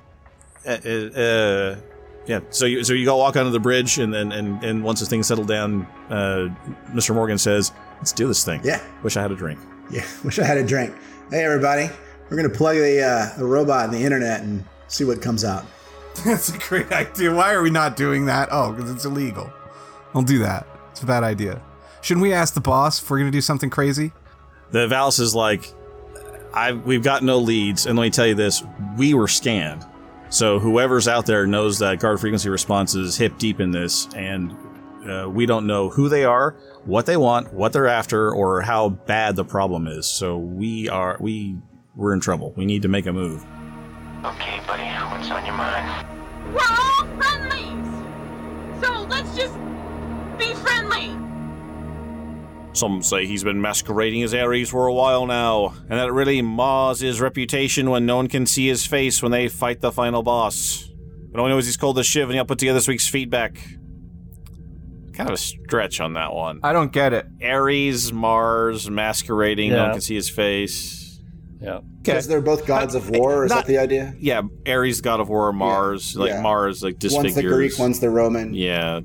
Yeah. So you go walk onto the bridge, and then once the thing's settled down, Mr. Morgan says, "Let's do this thing." Yeah. Wish I had a drink. Yeah, wish I had a drink. Hey, everybody. We're going to plug the robot in the internet and see what comes out. That's a great idea. Why are we not doing that? Oh, because it's illegal. Don't do that. It's a bad idea. Shouldn't we ask the boss if we're going to do something crazy? The Valis is like, we've got no leads, and let me tell you this, we were scanned. So whoever's out there knows that guard frequency response is hip deep in this, and we don't know who they are, what they want, what they're after, or how bad the problem is. So we're in trouble. We need to make a move. Okay, buddy, what's on your mind? We're all friendlies! So let's just be friendly! Some say he's been masquerading as Ares for a while now, and that it really mars his reputation when no one can see his face when they fight the final boss. But all we know is he's called the Shiv, and he'll put together this week's feedback. Kind of a stretch on that one. I don't get it. Ares, Mars, masquerading, no one can see his face. Yeah. Because they're both gods of war, is that the idea? Yeah, Ares, god of war, Mars, Mars, disfigures. One's the Greek, one's the Roman. Yeah.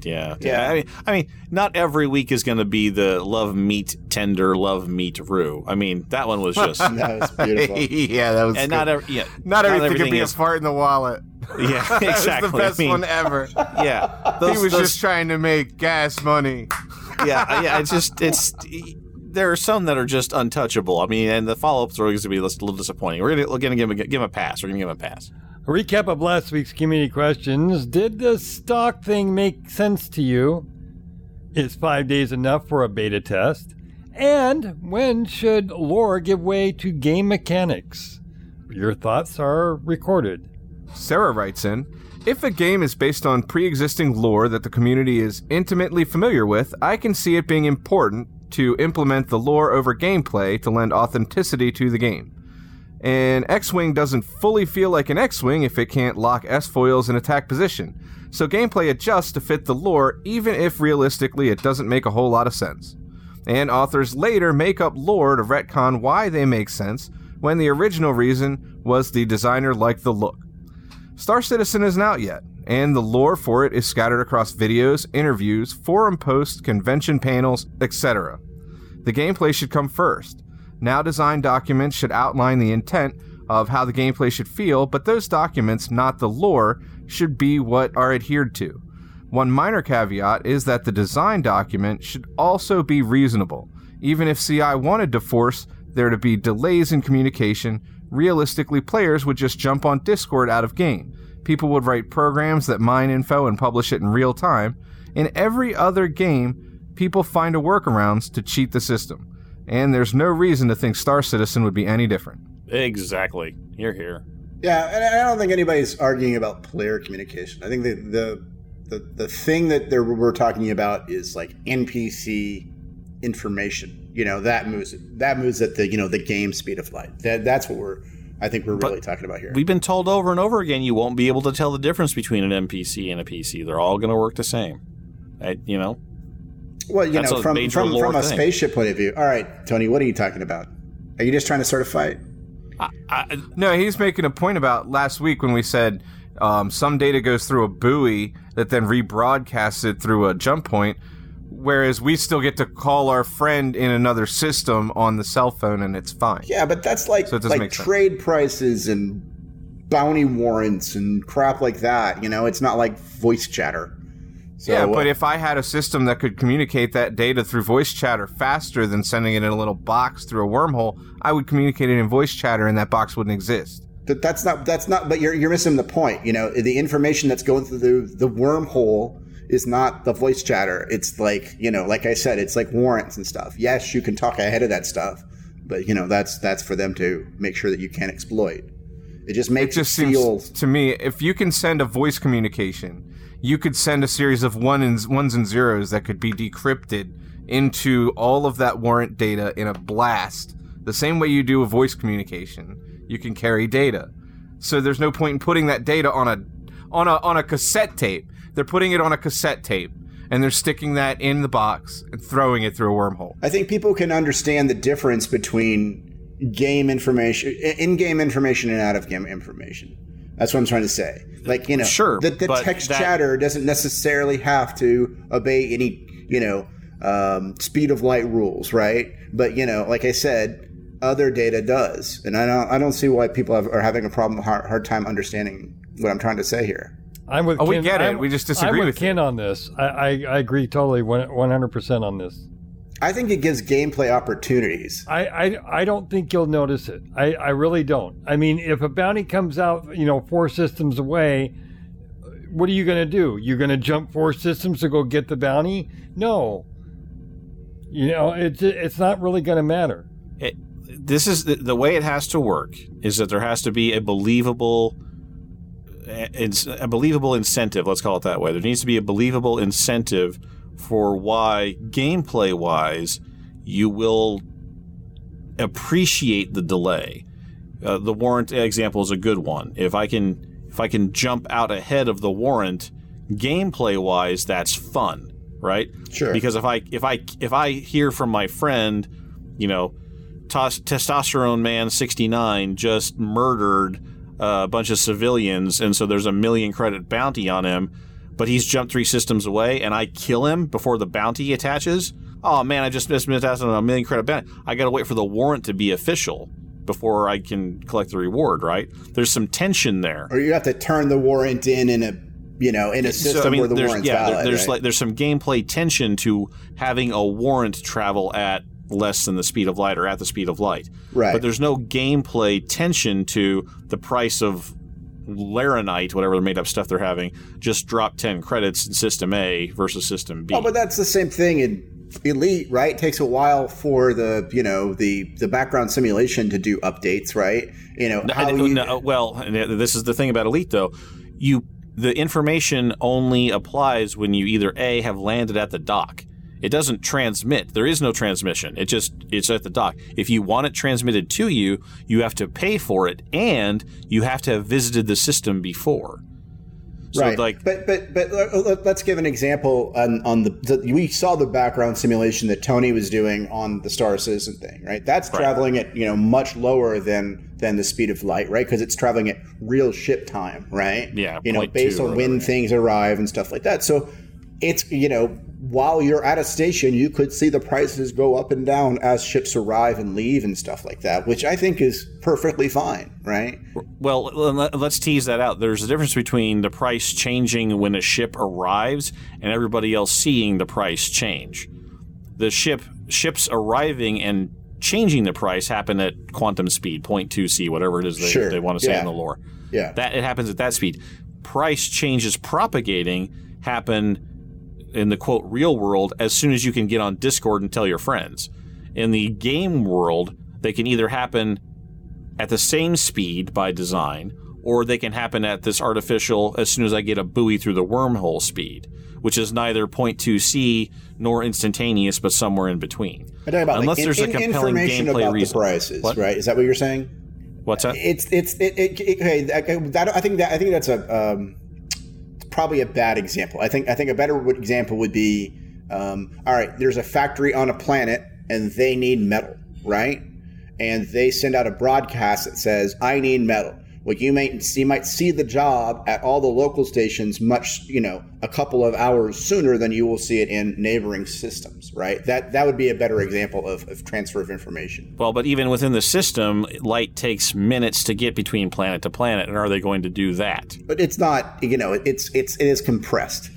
I mean, not every week is going to be the love meat tender, love meat Rue. I mean, that one was just... That was beautiful. Yeah, that was and good. Not everything can be a fart in the wallet. Yeah, exactly. That was the best one ever. Yeah. He was just trying to make gas money. Yeah, there are some that are just untouchable. I mean, and the follow-ups are going to be a little disappointing. We're going to give him a pass. We're going to give him a pass. A recap of last week's community questions. Did the stock thing make sense to you? Is 5 days enough for a beta test? And when should lore give way to game mechanics? Your thoughts are recorded. Sarah writes in, if a game is based on pre-existing lore that the community is intimately familiar with, I can see it being important to implement the lore over gameplay to lend authenticity to the game. An X-Wing doesn't fully feel like an X-Wing if it can't lock S-foils in attack position, so gameplay adjusts to fit the lore even if realistically it doesn't make a whole lot of sense. And authors later make up lore to retcon why they make sense when the original reason was the designer liked the look. Star Citizen isn't out yet, and the lore for it is scattered across videos, interviews, forum posts, convention panels, etc. The gameplay should come first. Now designed documents should outline the intent of how the gameplay should feel, but those documents, not the lore, should be what are adhered to. One minor caveat is that the design document should also be reasonable. Even if CI wanted to force there to be delays in communication, realistically players would just jump on Discord out of game. People would write programs that mine info and publish it in real time. In every other game, people find a workarounds to cheat the system. And there's no reason to think Star Citizen would be any different. Exactly. You're here. Yeah, and I don't think anybody's arguing about player communication. I think the thing that we're talking about is like NPC information. You know, that moves at the game speed of light. That's what I think we're really talking about here. We've been told over and over again you won't be able to tell the difference between an NPC and a PC. They're all going to work the same. Well, from a spaceship point of view. All right, Tony, what are you talking about? Are you just trying to start a fight? No, he's making a point about last week when we said some data goes through a buoy that then rebroadcasts it through a jump point, whereas we still get to call our friend in another system on the cell phone and it's fine. Yeah, but that's like trade prices and bounty warrants and crap like that. It's not like voice chatter. So, yeah, but if I had a system that could communicate that data through voice chatter faster than sending it in a little box through a wormhole, I would communicate it in voice chatter and that box wouldn't exist. That's not. But you're missing the point. The information that's going through the wormhole is not the voice chatter. It's like like I said, it's like warrants and stuff. Yes, you can talk ahead of that stuff, but that's for them to make sure that you can't exploit. It just makes it feel. Seems to me, if you can send a voice communication, you could send a series of ones and zeros that could be decrypted into all of that warrant data in a blast. The same way you do a voice communication, you can carry data. So there's no point in putting that data on a cassette tape. They're putting it on a cassette tape, and they're sticking that in the box and throwing it through a wormhole. I think people can understand the difference between game information, in-game information and out-of-game information. That's what I'm trying to say. Sure, the text chatter doesn't necessarily have to obey any, speed of light rules, right? But, like I said, other data does. And I don't see why people are having a hard time understanding what I'm trying to say here. I'm with Ken. We get it. We just disagree with Ken on this. I agree totally 100% on this. I think it gives gameplay opportunities. I don't think you'll notice it. I really don't. I mean, if a bounty comes out, 4 systems away, what are you going to do? You're going to jump 4 systems to go get the bounty? No. It's not really going to matter. This is the way it has to work, is that there has to be a believable incentive, let's call it that way. There needs to be a believable incentive for why, gameplay-wise, you will appreciate the delay. The warrant example is a good one. If I can jump out ahead of the warrant, gameplay-wise, that's fun, right? Sure. Because if I hear from my friend, Testosterone Man 69 just murdered a bunch of civilians, and so there's a 1 million credit bounty on him, but he's jumped 3 systems away, and I kill him before the bounty attaches. Oh man, I just missed on a 1 million credit bounty. I got to wait for the warrant to be official before I can collect the reward. Right? There's some tension there. Or you have to turn the warrant in a system where the warrant's valid. There's some gameplay tension to having a warrant travel at less than the speed of light or at the speed of light. Right. But there's no gameplay tension to the price of Laranite, whatever the made-up stuff they're having, just drop 10 credits in System A versus System B. Oh, but that's the same thing in Elite, right? It takes a while for the background simulation to do updates, right? This is the thing about Elite, though. The information only applies when you either A, have landed at the dock. It doesn't transmit. There is no transmission. It's at the dock. If you want it transmitted to you, you have to pay for it, and you have to have visited the system before. So right. But let's give an example on we saw the background simulation that Tony was doing on the Star Citizen thing, right? That's traveling at much lower than the speed of light, right? Because it's traveling at real ship time, right? Yeah. Based on when things arrive and stuff like that. So it's while you're at a station, you could see the prices go up and down as ships arrive and leave and stuff like that, which I think is perfectly fine, right? Well, let's tease that out. There's a difference between the price changing when a ship arrives and everybody else seeing the price change. The ships arriving and changing the price happen at quantum speed, 0.2c, whatever it is they want to say in the lore. Yeah. That it happens at that speed. Price changes propagating happen in the quote real world as soon as you can get on Discord and tell your friends. In the game world, they can either happen at the same speed by design, or they can happen at this artificial as soon as I get a buoy through the wormhole speed, which is neither 0.2c nor instantaneous, but somewhere in between. I'm talking about unless there's a compelling gameplay about reason. The prices, what? Right? Is that what you're saying? What's that? I think that's a probably a bad example. I think a better example would be, all right, there's a factory on a planet and they need metal, right? And they send out a broadcast that says, I need metal. Well, you might see the job at all the local stations much, a couple of hours sooner than you will see it in neighboring systems, right? That would be a better example of transfer of information. Well, but even within the system, light takes minutes to get between planet to planet, and are they going to do that? But it's not, it is compressed,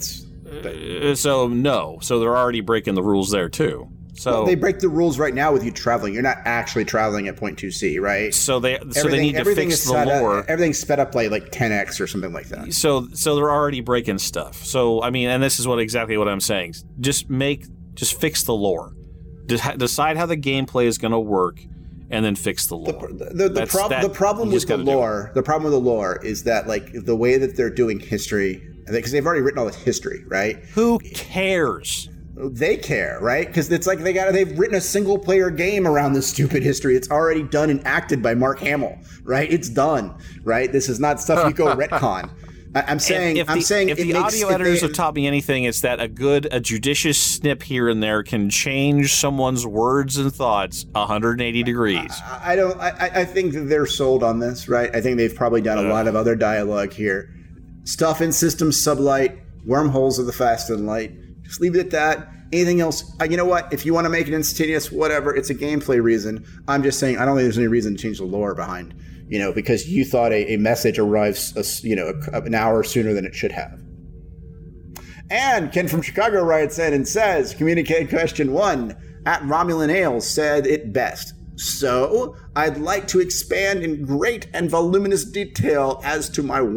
So no. So they're already breaking the rules there too. So they break the rules right now with you traveling. You're not actually traveling at 0.2c, right? So they need to fix the lore. Everything's sped up like 10x or something like that. So they're already breaking stuff. So I mean, and this is exactly what I'm saying. Just fix the lore. Decide how the gameplay is going to work, and then fix the lore. The problem with the lore is that the way that they're doing history, because they've already written all this history, right? Who cares? They care, right? Because it's like they've written a single player game around this stupid history. It's already done and acted by Mark Hamill, right? It's done, right? This is not stuff you go retcon. I'm saying if the audio editors have taught me anything, it's that a judicious snip here and there can change someone's words and thoughts 180 degrees. I think that they're sold on this, right? I think they've probably done a lot of other dialogue here. Stuff in systems, sublight, wormholes of the fast and light. Just leave it at that. Anything else? You know what? If you want to make it instantaneous, whatever. It's a gameplay reason. I'm just saying I don't think there's any reason to change the lore behind, because you thought a message arrives, an hour sooner than it should have. And Ken from Chicago writes in and says, communicate question 1 at Romulan Ales said it best. So I'd like to expand in great and voluminous detail as to my want.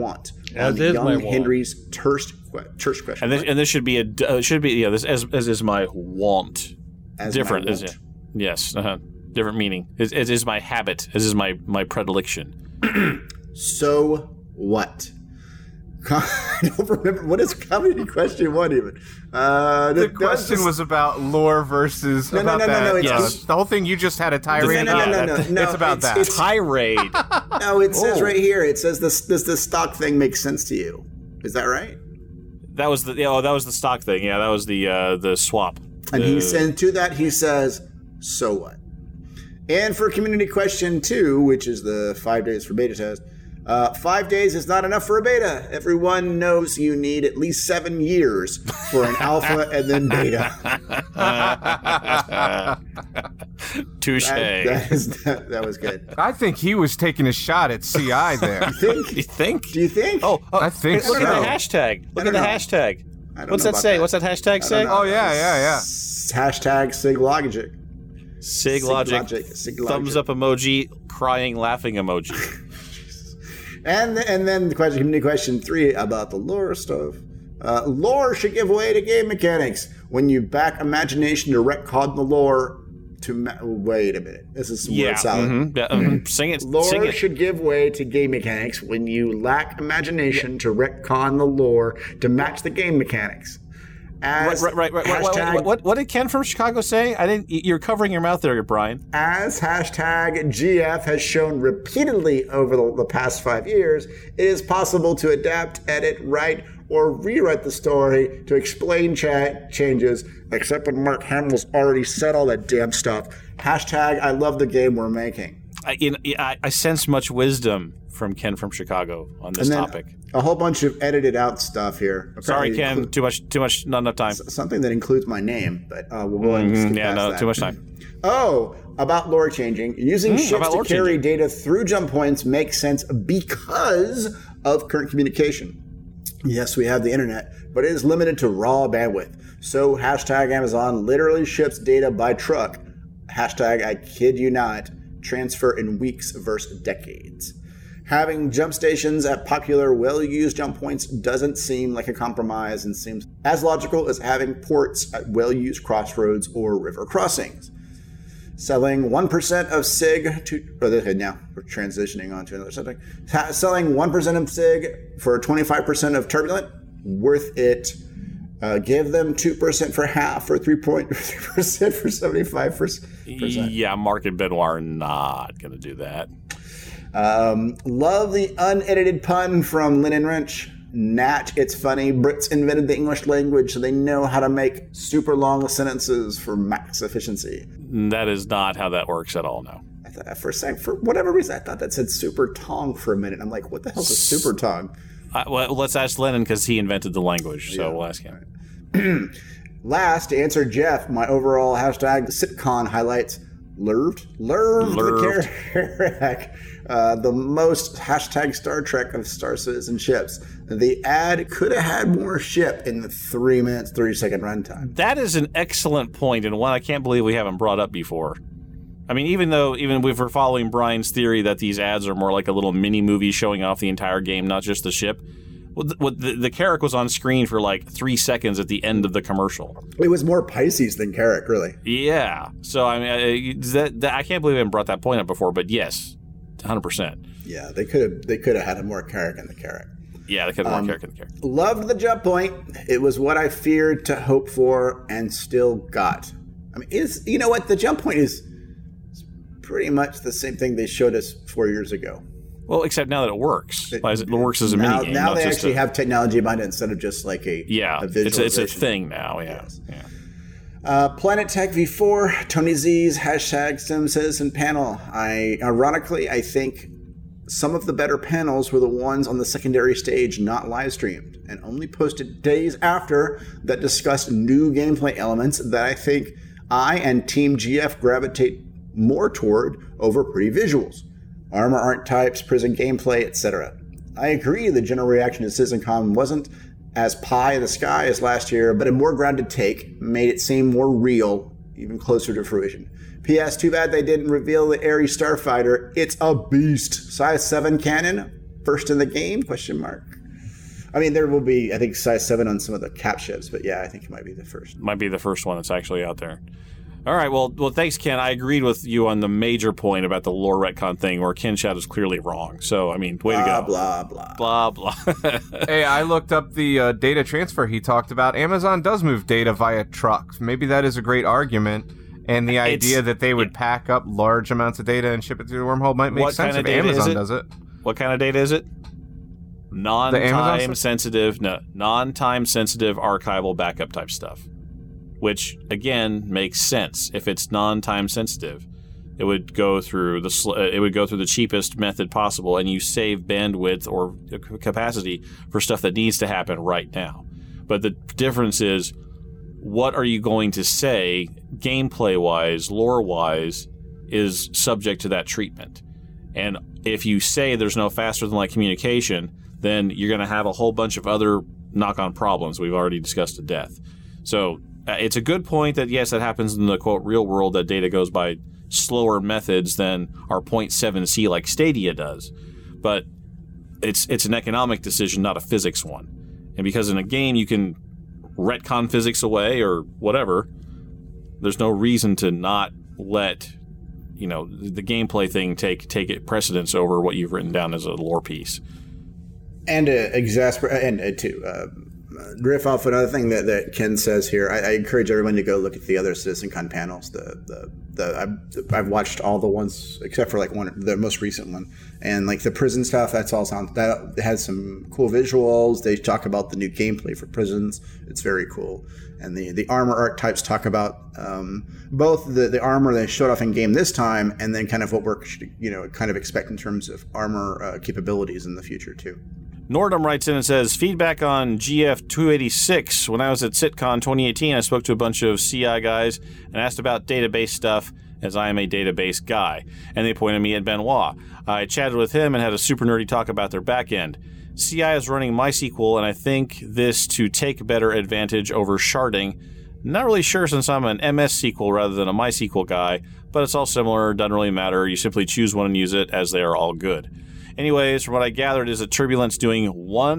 As on is young my want. Henry's church question. And this should be this as is my want. As different, my is want. it? Yes, different meaning. As is my habit. As is my predilection. So what? I don't remember. What is comedy question one even? The question was about lore versus No, the whole thing you just had a tirade No, about. It's about that. Tirade. No, it says right here. It says this. Does this stock thing make sense to you? Is that right? That was the stock thing. Yeah, that was the swap. And he said to that he says, "So what?" And for community question 2, which is the 5 days for beta test, 5 days is not enough for a beta. Everyone knows you need at least 7 years for an alpha and then beta. Touche. That was good. I think he was taking a shot at CI there. You think? Do you think? Oh, I think look so. at the hashtag. Look at the hashtag. What's that about say? that. What's that hashtag say? Oh, yeah. Hashtag SigLogic. SigLogic. Thumbs up emoji. Crying, laughing emoji. And then the community question 3 about the lore stuff. Lore should give way to game mechanics. When you back imagination to retcon the lore to... wait a minute. This is some word salad. Sing it. Lore Sing it. should give way to game mechanics when you lack imagination to retcon the lore to match the game mechanics. As Right. hashtag- What did Ken from Chicago say? I didn't. You're covering your mouth there, Brian. As hashtag GF has shown repeatedly over the past 5 years, it is possible to adapt, edit, write, or rewrite the story to explain changes, except when Mark Hamill's already said all that damn stuff. Hashtag I love the game we're making. I sense much wisdom from Ken from Chicago on this topic. A whole bunch of edited out stuff here. Sorry, Ken. Too much. Not enough time. Something that includes my name, but we'll go ahead and skip past that. Too much time. Oh, about lore changing. Using ships to carry data through jump points makes sense because of current communication. Yes, we have the internet, but it is limited to raw bandwidth. So hashtag Amazon literally ships data by truck. Hashtag I kid you not, transfer in weeks versus decades. Having jump stations at popular, well-used jump points doesn't seem like a compromise and seems as logical as having ports at well-used crossroads or river crossings. Selling 1% of SIG to... now we're transitioning on to another subject. Selling 1% of SIG for 25% of Turbulent, worth it. Give them 2% for half or 3% for 75%. Yeah, Mark and Benoit are not going to do that. Love the unedited pun from Lynn and Wrench. Nat, it's funny. Brits invented the English language, so they know how to make super long sentences for max efficiency. That is not how that works at all, no. I thought for a second, for whatever reason, I thought that said super tong for a minute. I'm like, what the hell is a super tong? Well, let's ask Lennon because he invented the language, so we'll ask him. Last, to answer Jeff, my overall hashtag sitcom highlights Lurved the Carrack. The most hashtag Star Trek of Star Citizen ships. The ad could have had more ship in the 3 minutes, 30-second runtime. That is an excellent point, and one I can't believe we haven't brought up before. I mean, even if we're following Brian's theory that these ads are more like a little mini movie showing off the entire game, not just the ship, the Carrack was on screen for like 3 seconds at the end of the commercial. It was more Pisces than Carrack, really. Yeah. So, I mean, I can't believe I haven't brought that point up before, but yes, 100%. Yeah, they could have had more Carrack in the Carrack. Yeah, they could have more Carrack in the Carrack. Loved the jump point. It was what I feared to hope for and still got. I mean, you know what? The jump point is pretty much the same thing they showed us 4 years ago. Well, except now that it works. It works as a mini game. Now they actually have technology behind it instead of just like a visualization. It's a thing now. Yeah. Yes. Yeah. Planet Tech V4, Tony Z's hashtag Sim Citizen panel. Ironically, I think some of the better panels were the ones on the secondary stage not live streamed and only posted days after that discussed new gameplay elements that I think I and Team GF gravitate more toward over pretty visuals. Armor art types, prison gameplay, etc. I agree the general reaction to CitizenCon wasn't as pie in the sky as last year, but a more grounded take made it seem more real, even closer to fruition. P.S. Too bad they didn't reveal the Ares Starfighter. It's a beast. Size 7 cannon, first in the game? ? I mean, there will be, I think, size 7 on some of the cap ships, but yeah, I think it might be the first. Might be the first one that's actually out there. All right, well, thanks, Ken. I agreed with you on the major point about the lore retcon thing, where Ken Shadow is clearly wrong. So, I mean, way to go. Blah, blah. Blah, blah. Hey, I looked up the data transfer he talked about. Amazon does move data via trucks. Maybe that is a great argument. And the idea that they would pack up large amounts of data and ship it through the wormhole might make sense if Amazon does it. What kind of data is it? Non-time sensitive archival backup type stuff. Which, again, makes sense. If it's non-time sensitive, it would go through the cheapest method possible, and you save bandwidth or capacity for stuff that needs to happen right now. But the difference is, what are you going to say, gameplay-wise, lore-wise, is subject to that treatment. And if you say there's no faster-than-light communication, then you're going to have a whole bunch of other knock-on problems we've already discussed to death. So it's a good point that, yes, that happens in the, quote, real world, that data goes by slower methods than our 0.7C like Stadia does. But it's an economic decision, not a physics one. And because in a game you can retcon physics away or whatever, there's no reason to not let, the gameplay thing take precedence over what you've written down as a lore piece. And to riff off another thing that Ken says here, I encourage everyone to go look at the other CitizenCon panels. I've watched all the ones except for like the most recent one, and like the prison stuff. That has some cool visuals. They talk about the new gameplay for prisons. It's very cool. And the armor archetypes talk about both the armor they showed off in game this time, and then kind of what we're kind of expect in terms of armor capabilities in the future too. Nordum writes in and says, feedback on GF286. When I was at CitCon 2018, I spoke to a bunch of CI guys and asked about database stuff, as I am a database guy. And they pointed me at Benoit. I chatted with him and had a super nerdy talk about their backend. CI is running MySQL, and I think this to take better advantage over sharding. Not really sure since I'm an MS SQL rather than a MySQL guy, but it's all similar, doesn't really matter. You simply choose one and use it, as they are all good. Anyways, from what I gathered is that Turbulent's doing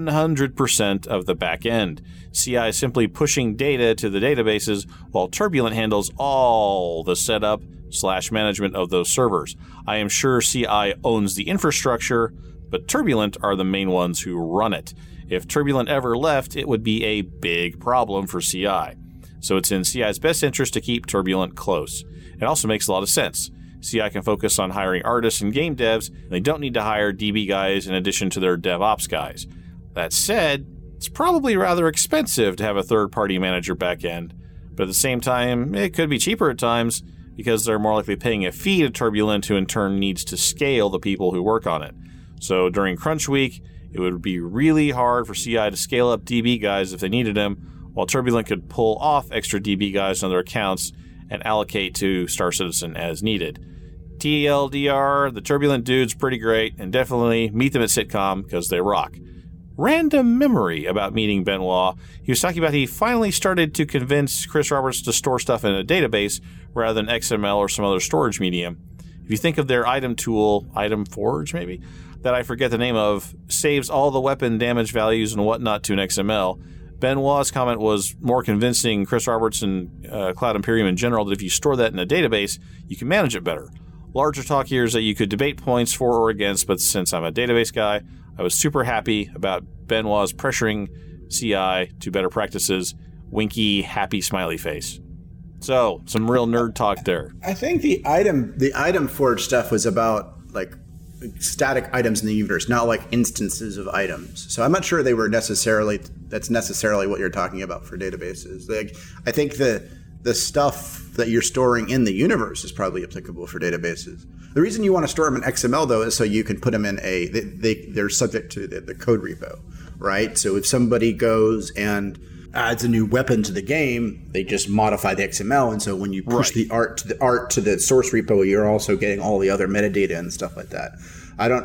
100% of the back end. CI is simply pushing data to the databases, while Turbulent handles all the setup/management of those servers. I am sure CI owns the infrastructure, but Turbulent are the main ones who run it. If Turbulent ever left, it would be a big problem for CI. So it's in CI's best interest to keep Turbulent close. It also makes a lot of sense. CI can focus on hiring artists and game devs, and they don't need to hire DB guys in addition to their DevOps guys. That said, it's probably rather expensive to have a third-party manager backend, but at the same time, it could be cheaper at times because they're more likely paying a fee to Turbulent, who in turn needs to scale the people who work on it. So during crunch week, it would be really hard for CI to scale up DB guys if they needed them, while Turbulent could pull off extra DB guys on their accounts and allocate to Star Citizen as needed. TLDR, the Turbulent dude's pretty great, and definitely meet them at Sitcom because they rock. Random memory about meeting Benoit. He was talking about he finally started to convince Chris Roberts to store stuff in a database rather than XML or some other storage medium. If you think of their item tool, Item Forge maybe, that I forget the name of, saves all the weapon damage values and whatnot to an XML. Benoit's comment was more convincing Chris Roberts and Cloud Imperium in general that if you store that in a database, you can manage it better. Larger talk here is that you could debate points for or against, but since I'm a database guy, I was super happy about Benoit's pressuring CI to better practices. Winky, happy, smiley face. So, some real nerd talk there. I think the item forge stuff was about like static items in the universe, not like instances of items. So I'm not sure that's necessarily what you're talking about for databases. Like, I think the stuff that you're storing in the universe is probably applicable for databases. The reason you want to store them in XML, though, is so you can put them in they're subject to the code repo, right? So if somebody goes and adds a new weapon to the game, they just modify the XML, and so when you push the art to the source repo, you're also getting all the other metadata and stuff like that. I don't.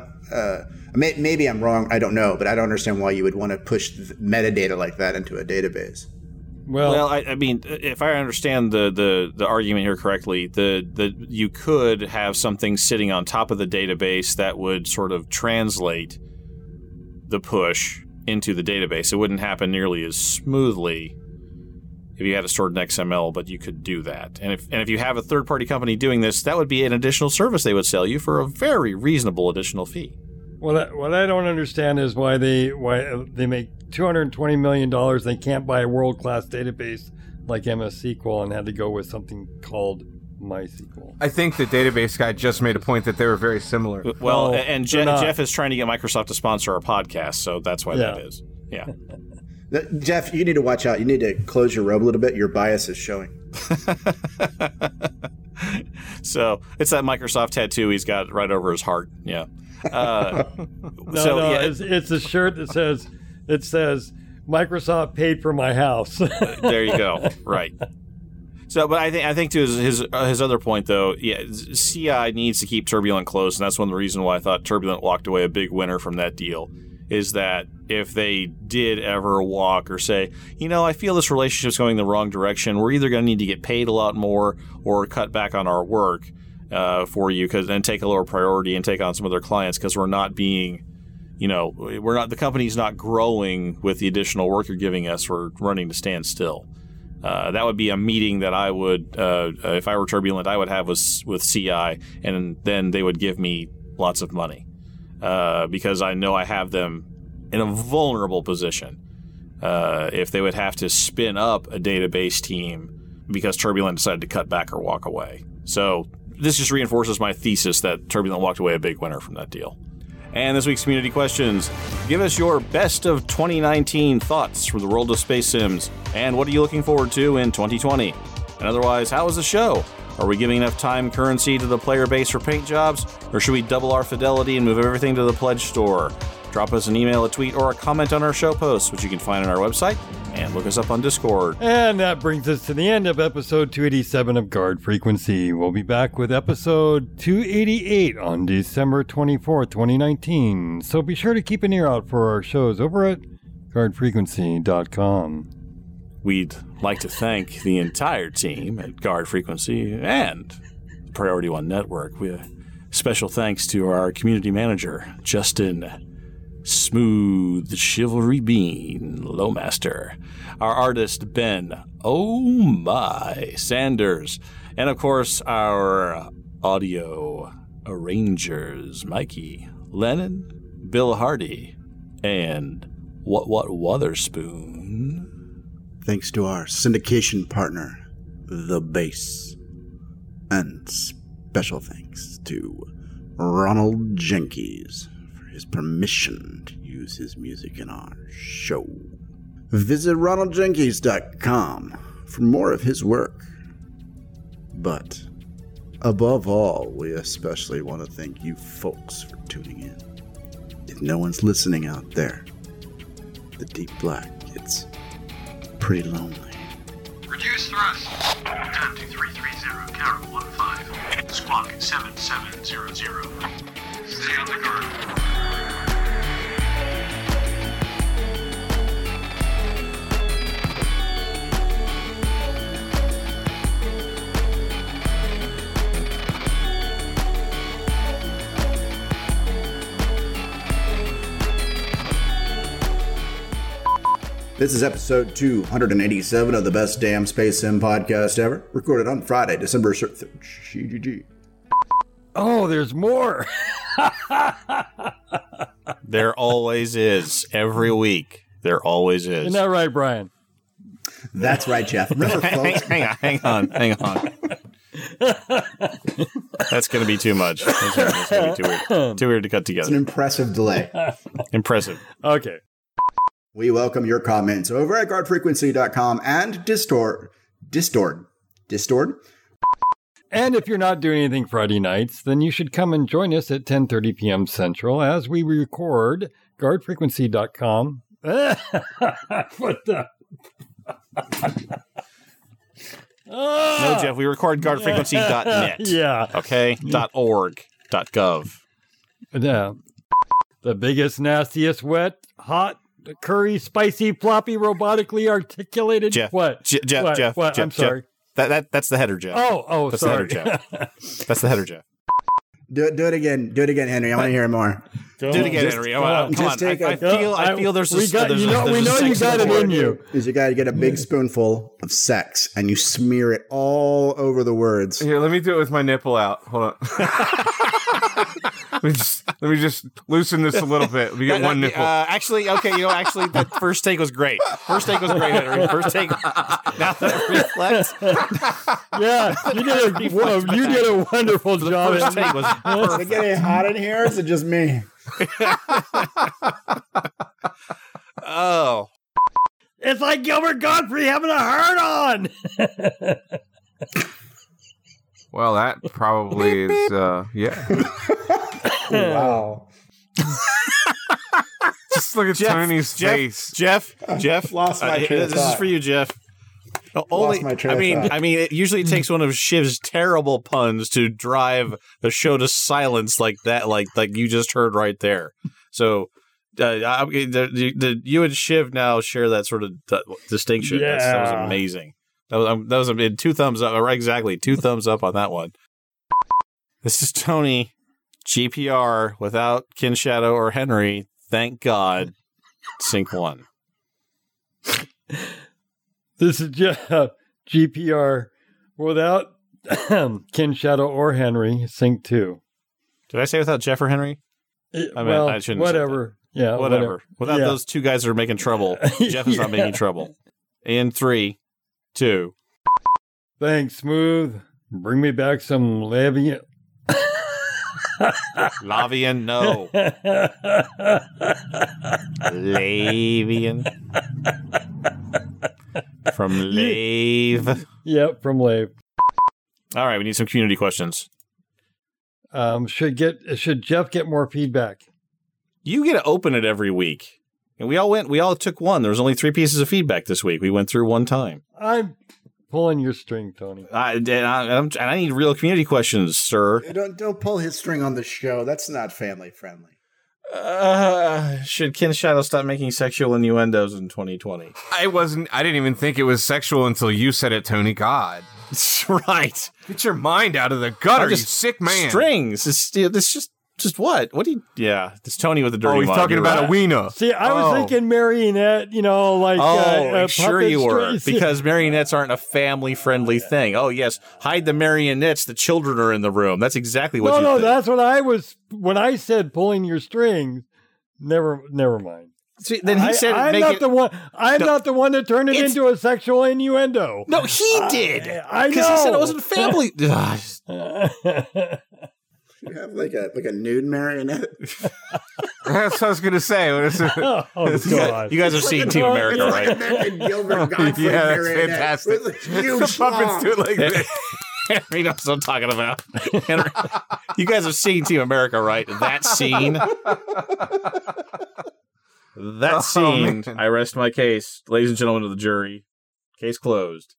Maybe I'm wrong. I don't know, but I don't understand why you would want to push metadata like that into a database. Well, I mean, if I understand the argument here correctly, you could have something sitting on top of the database that would sort of translate the push into the database. It wouldn't happen nearly as smoothly if you had it stored in XML, but you could do that. And if you have a third-party company doing this, that would be an additional service they would sell you for a very reasonable additional fee. What I don't understand is why they make $220 million. They can't buy a world-class database like MS SQL and had to go with something called MySQL. I think the database guy just made a point that they were very similar. Well, and Jeff is trying to get Microsoft to sponsor our podcast, so that's why that is. Yeah. Jeff, you need to watch out. You need to close your robe a little bit. Your bias is showing. So it's that Microsoft tattoo he's got right over his heart. Yeah. It's a shirt that says Microsoft paid for my house. There you go. Right. So, but I think to his other point though, yeah, CI needs to keep Turbulent close, and that's one of the reasons why I thought Turbulent walked away a big winner from that deal. Is that if they did ever walk or say, I feel this relationship's going the wrong direction, we're either going to need to get paid a lot more or cut back on our work for you, and take a lower priority and take on some other clients because we're not being, the company's not growing with the additional work you're giving us. We're running to stand still. That would be a meeting that I would, if I were Turbulent, I would have with CI, and then they would give me lots of money. Because I know I have them in a vulnerable position. If they would have to spin up a database team because Turbulent decided to cut back or walk away. So this just reinforces my thesis that Turbulent walked away a big winner from that deal. And this week's community questions. Give us your best of 2019 thoughts from the world of space sims, and what are you looking forward to in 2020? And otherwise, how was the show? Are we giving enough time currency to the player base for paint jobs, or should we double our fidelity and move everything to the pledge store? Drop us an email, a tweet, or a comment on our show posts, which you can find on our website, and look us up on Discord. And that brings us to the end of episode 287 of Guard Frequency. We'll be back with episode 288 on December 24th, 2019. So be sure to keep an ear out for our shows over at guardfrequency.com. We'd like to thank the entire team at Guard Frequency and Priority One Network. Special thanks to our community manager, Justin Smooth Chivalry Bean Lowmaster, our artist, Ben Oh My Sanders, and of course, our audio arrangers, Mikey, Lennon, Bill Hardy, and What Wotherspoon. Thanks to our syndication partner, The Base. And special thanks to Ronald Jenkins for his permission to use his music in our show. Visit ronaldjenkins.com for more of his work. But above all, we especially want to thank you folks for tuning in. If no one's listening out there, the deep black gets pretty lonely. Reduce thrust. 12330, Carol 15. Squawk 7700. Stay on the guard. This is episode 287 of the Best Damn Space Sim podcast ever, recorded on Friday, December 3rd. GGG. Oh, there's more. There always is. Every week. There always is. Isn't that right, Brian? That's right, Jeff. Remember, folks? Hang on. That's going to be too much. That's going to be too weird. Too weird to cut together. It's an impressive delay. Impressive. Okay. We welcome your comments over at guardfrequency.com and Discord. And if you're not doing anything Friday nights, then you should come and join us at 10:30 p.m. Central as we record guardfrequency.com. What the? No, Jeff, we record guardfrequency.net. Yeah. Okay? .org. .gov. The biggest, nastiest, wet, hot, curry, spicy, floppy, robotically articulated. Jeff. What? Jeff. I'm sorry. That's the header, Jeff. Oh, that's sorry. The header, Jeff. That's the header, Jeff. Do it again. Do it again, Henry. I want to hear more. Do it again, Henry. Come on. I feel there's a we know you got it in you. Is you got to get a big spoonful of sex and you smear it all over the words. Here, let me do it with my nipple out. Hold on. let me just loosen this a little bit. We get one nipple. Actually, that first take was great. Henry. First take. Now that I reflect, yeah, you did a wonderful job. First take was perfect. Is it getting hot in here? Or is it just me? Oh, it's like Gilbert Godfrey having a hard on. Well, that probably is. Yeah. Wow. Just look at Tony's face. Jeff. Lost my train of This is for you, Jeff. Lost my train of thought. It usually takes one of Shiv's terrible puns to drive the show to silence like that, like you just heard right there. So, you and Shiv now share that sort of distinction. Yeah. That was amazing. That was 2 thumbs up. Or exactly 2 thumbs up on that one. This is Tony, GPR without Kin Shadow or Henry. Thank God. Sync 1. This is GPR without Kin Shadow or Henry. Sync 2. Did I say without Jeff or Henry? I shouldn't. Whatever. Yeah. Whatever. Without those 2 guys that are making trouble, Jeff is not making trouble. In 3, 2. Thanks, Smooth. Bring me back some Lavian. Lavian, no. Lavian. From Lave. Yep, from Lave. All right, we need some community questions. Should Jeff get more feedback? You get to open it every week. And we all took one. There was only 3 pieces of feedback this week. We went through one time. I'm pulling your string, Tony. I need real community questions, sir. Don't pull his string on the show. That's not family friendly. Should Kin Shadow stop making sexual innuendos in 2020? I didn't even think it was sexual until you said it, Tony. God. That's right. Get your mind out of the gutter, you sick man. Strings. It's just what? What do you... Yeah, it's Tony with the dirty he's talking about a wiener. See, I was thinking marionette, like... sure you were. strings. Because marionettes aren't a family-friendly thing. Oh, yes. Hide the marionettes. The children are in the room. That's exactly what you think. That's what I was... When I said pulling your strings, never mind. See, then he said... I'm not the one that turned it into a sexual innuendo. No, he did. I know. Because he said it wasn't family... You have like a nude marionette. That's what I was gonna say. What is it? God. You guys have seen Team America, right? Yeah, that's fantastic. The puppets do it like this. Henry knows what I'm talking about. Henry, you guys have seen Team America, right? That scene. Man. I rest my case, ladies and gentlemen of the jury. Case closed.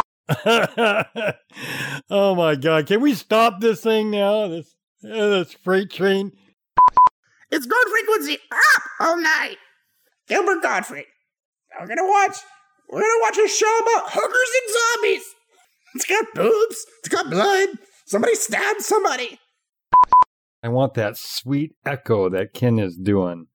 Oh my God! Can we stop this thing now? This freight train. It's Guard Frequency up all night. Gilbert Godfrey. We're gonna watch a show about hookers and zombies. It's got boobs. It's got blood. Somebody stabbed somebody. I want that sweet echo that Ken is doing.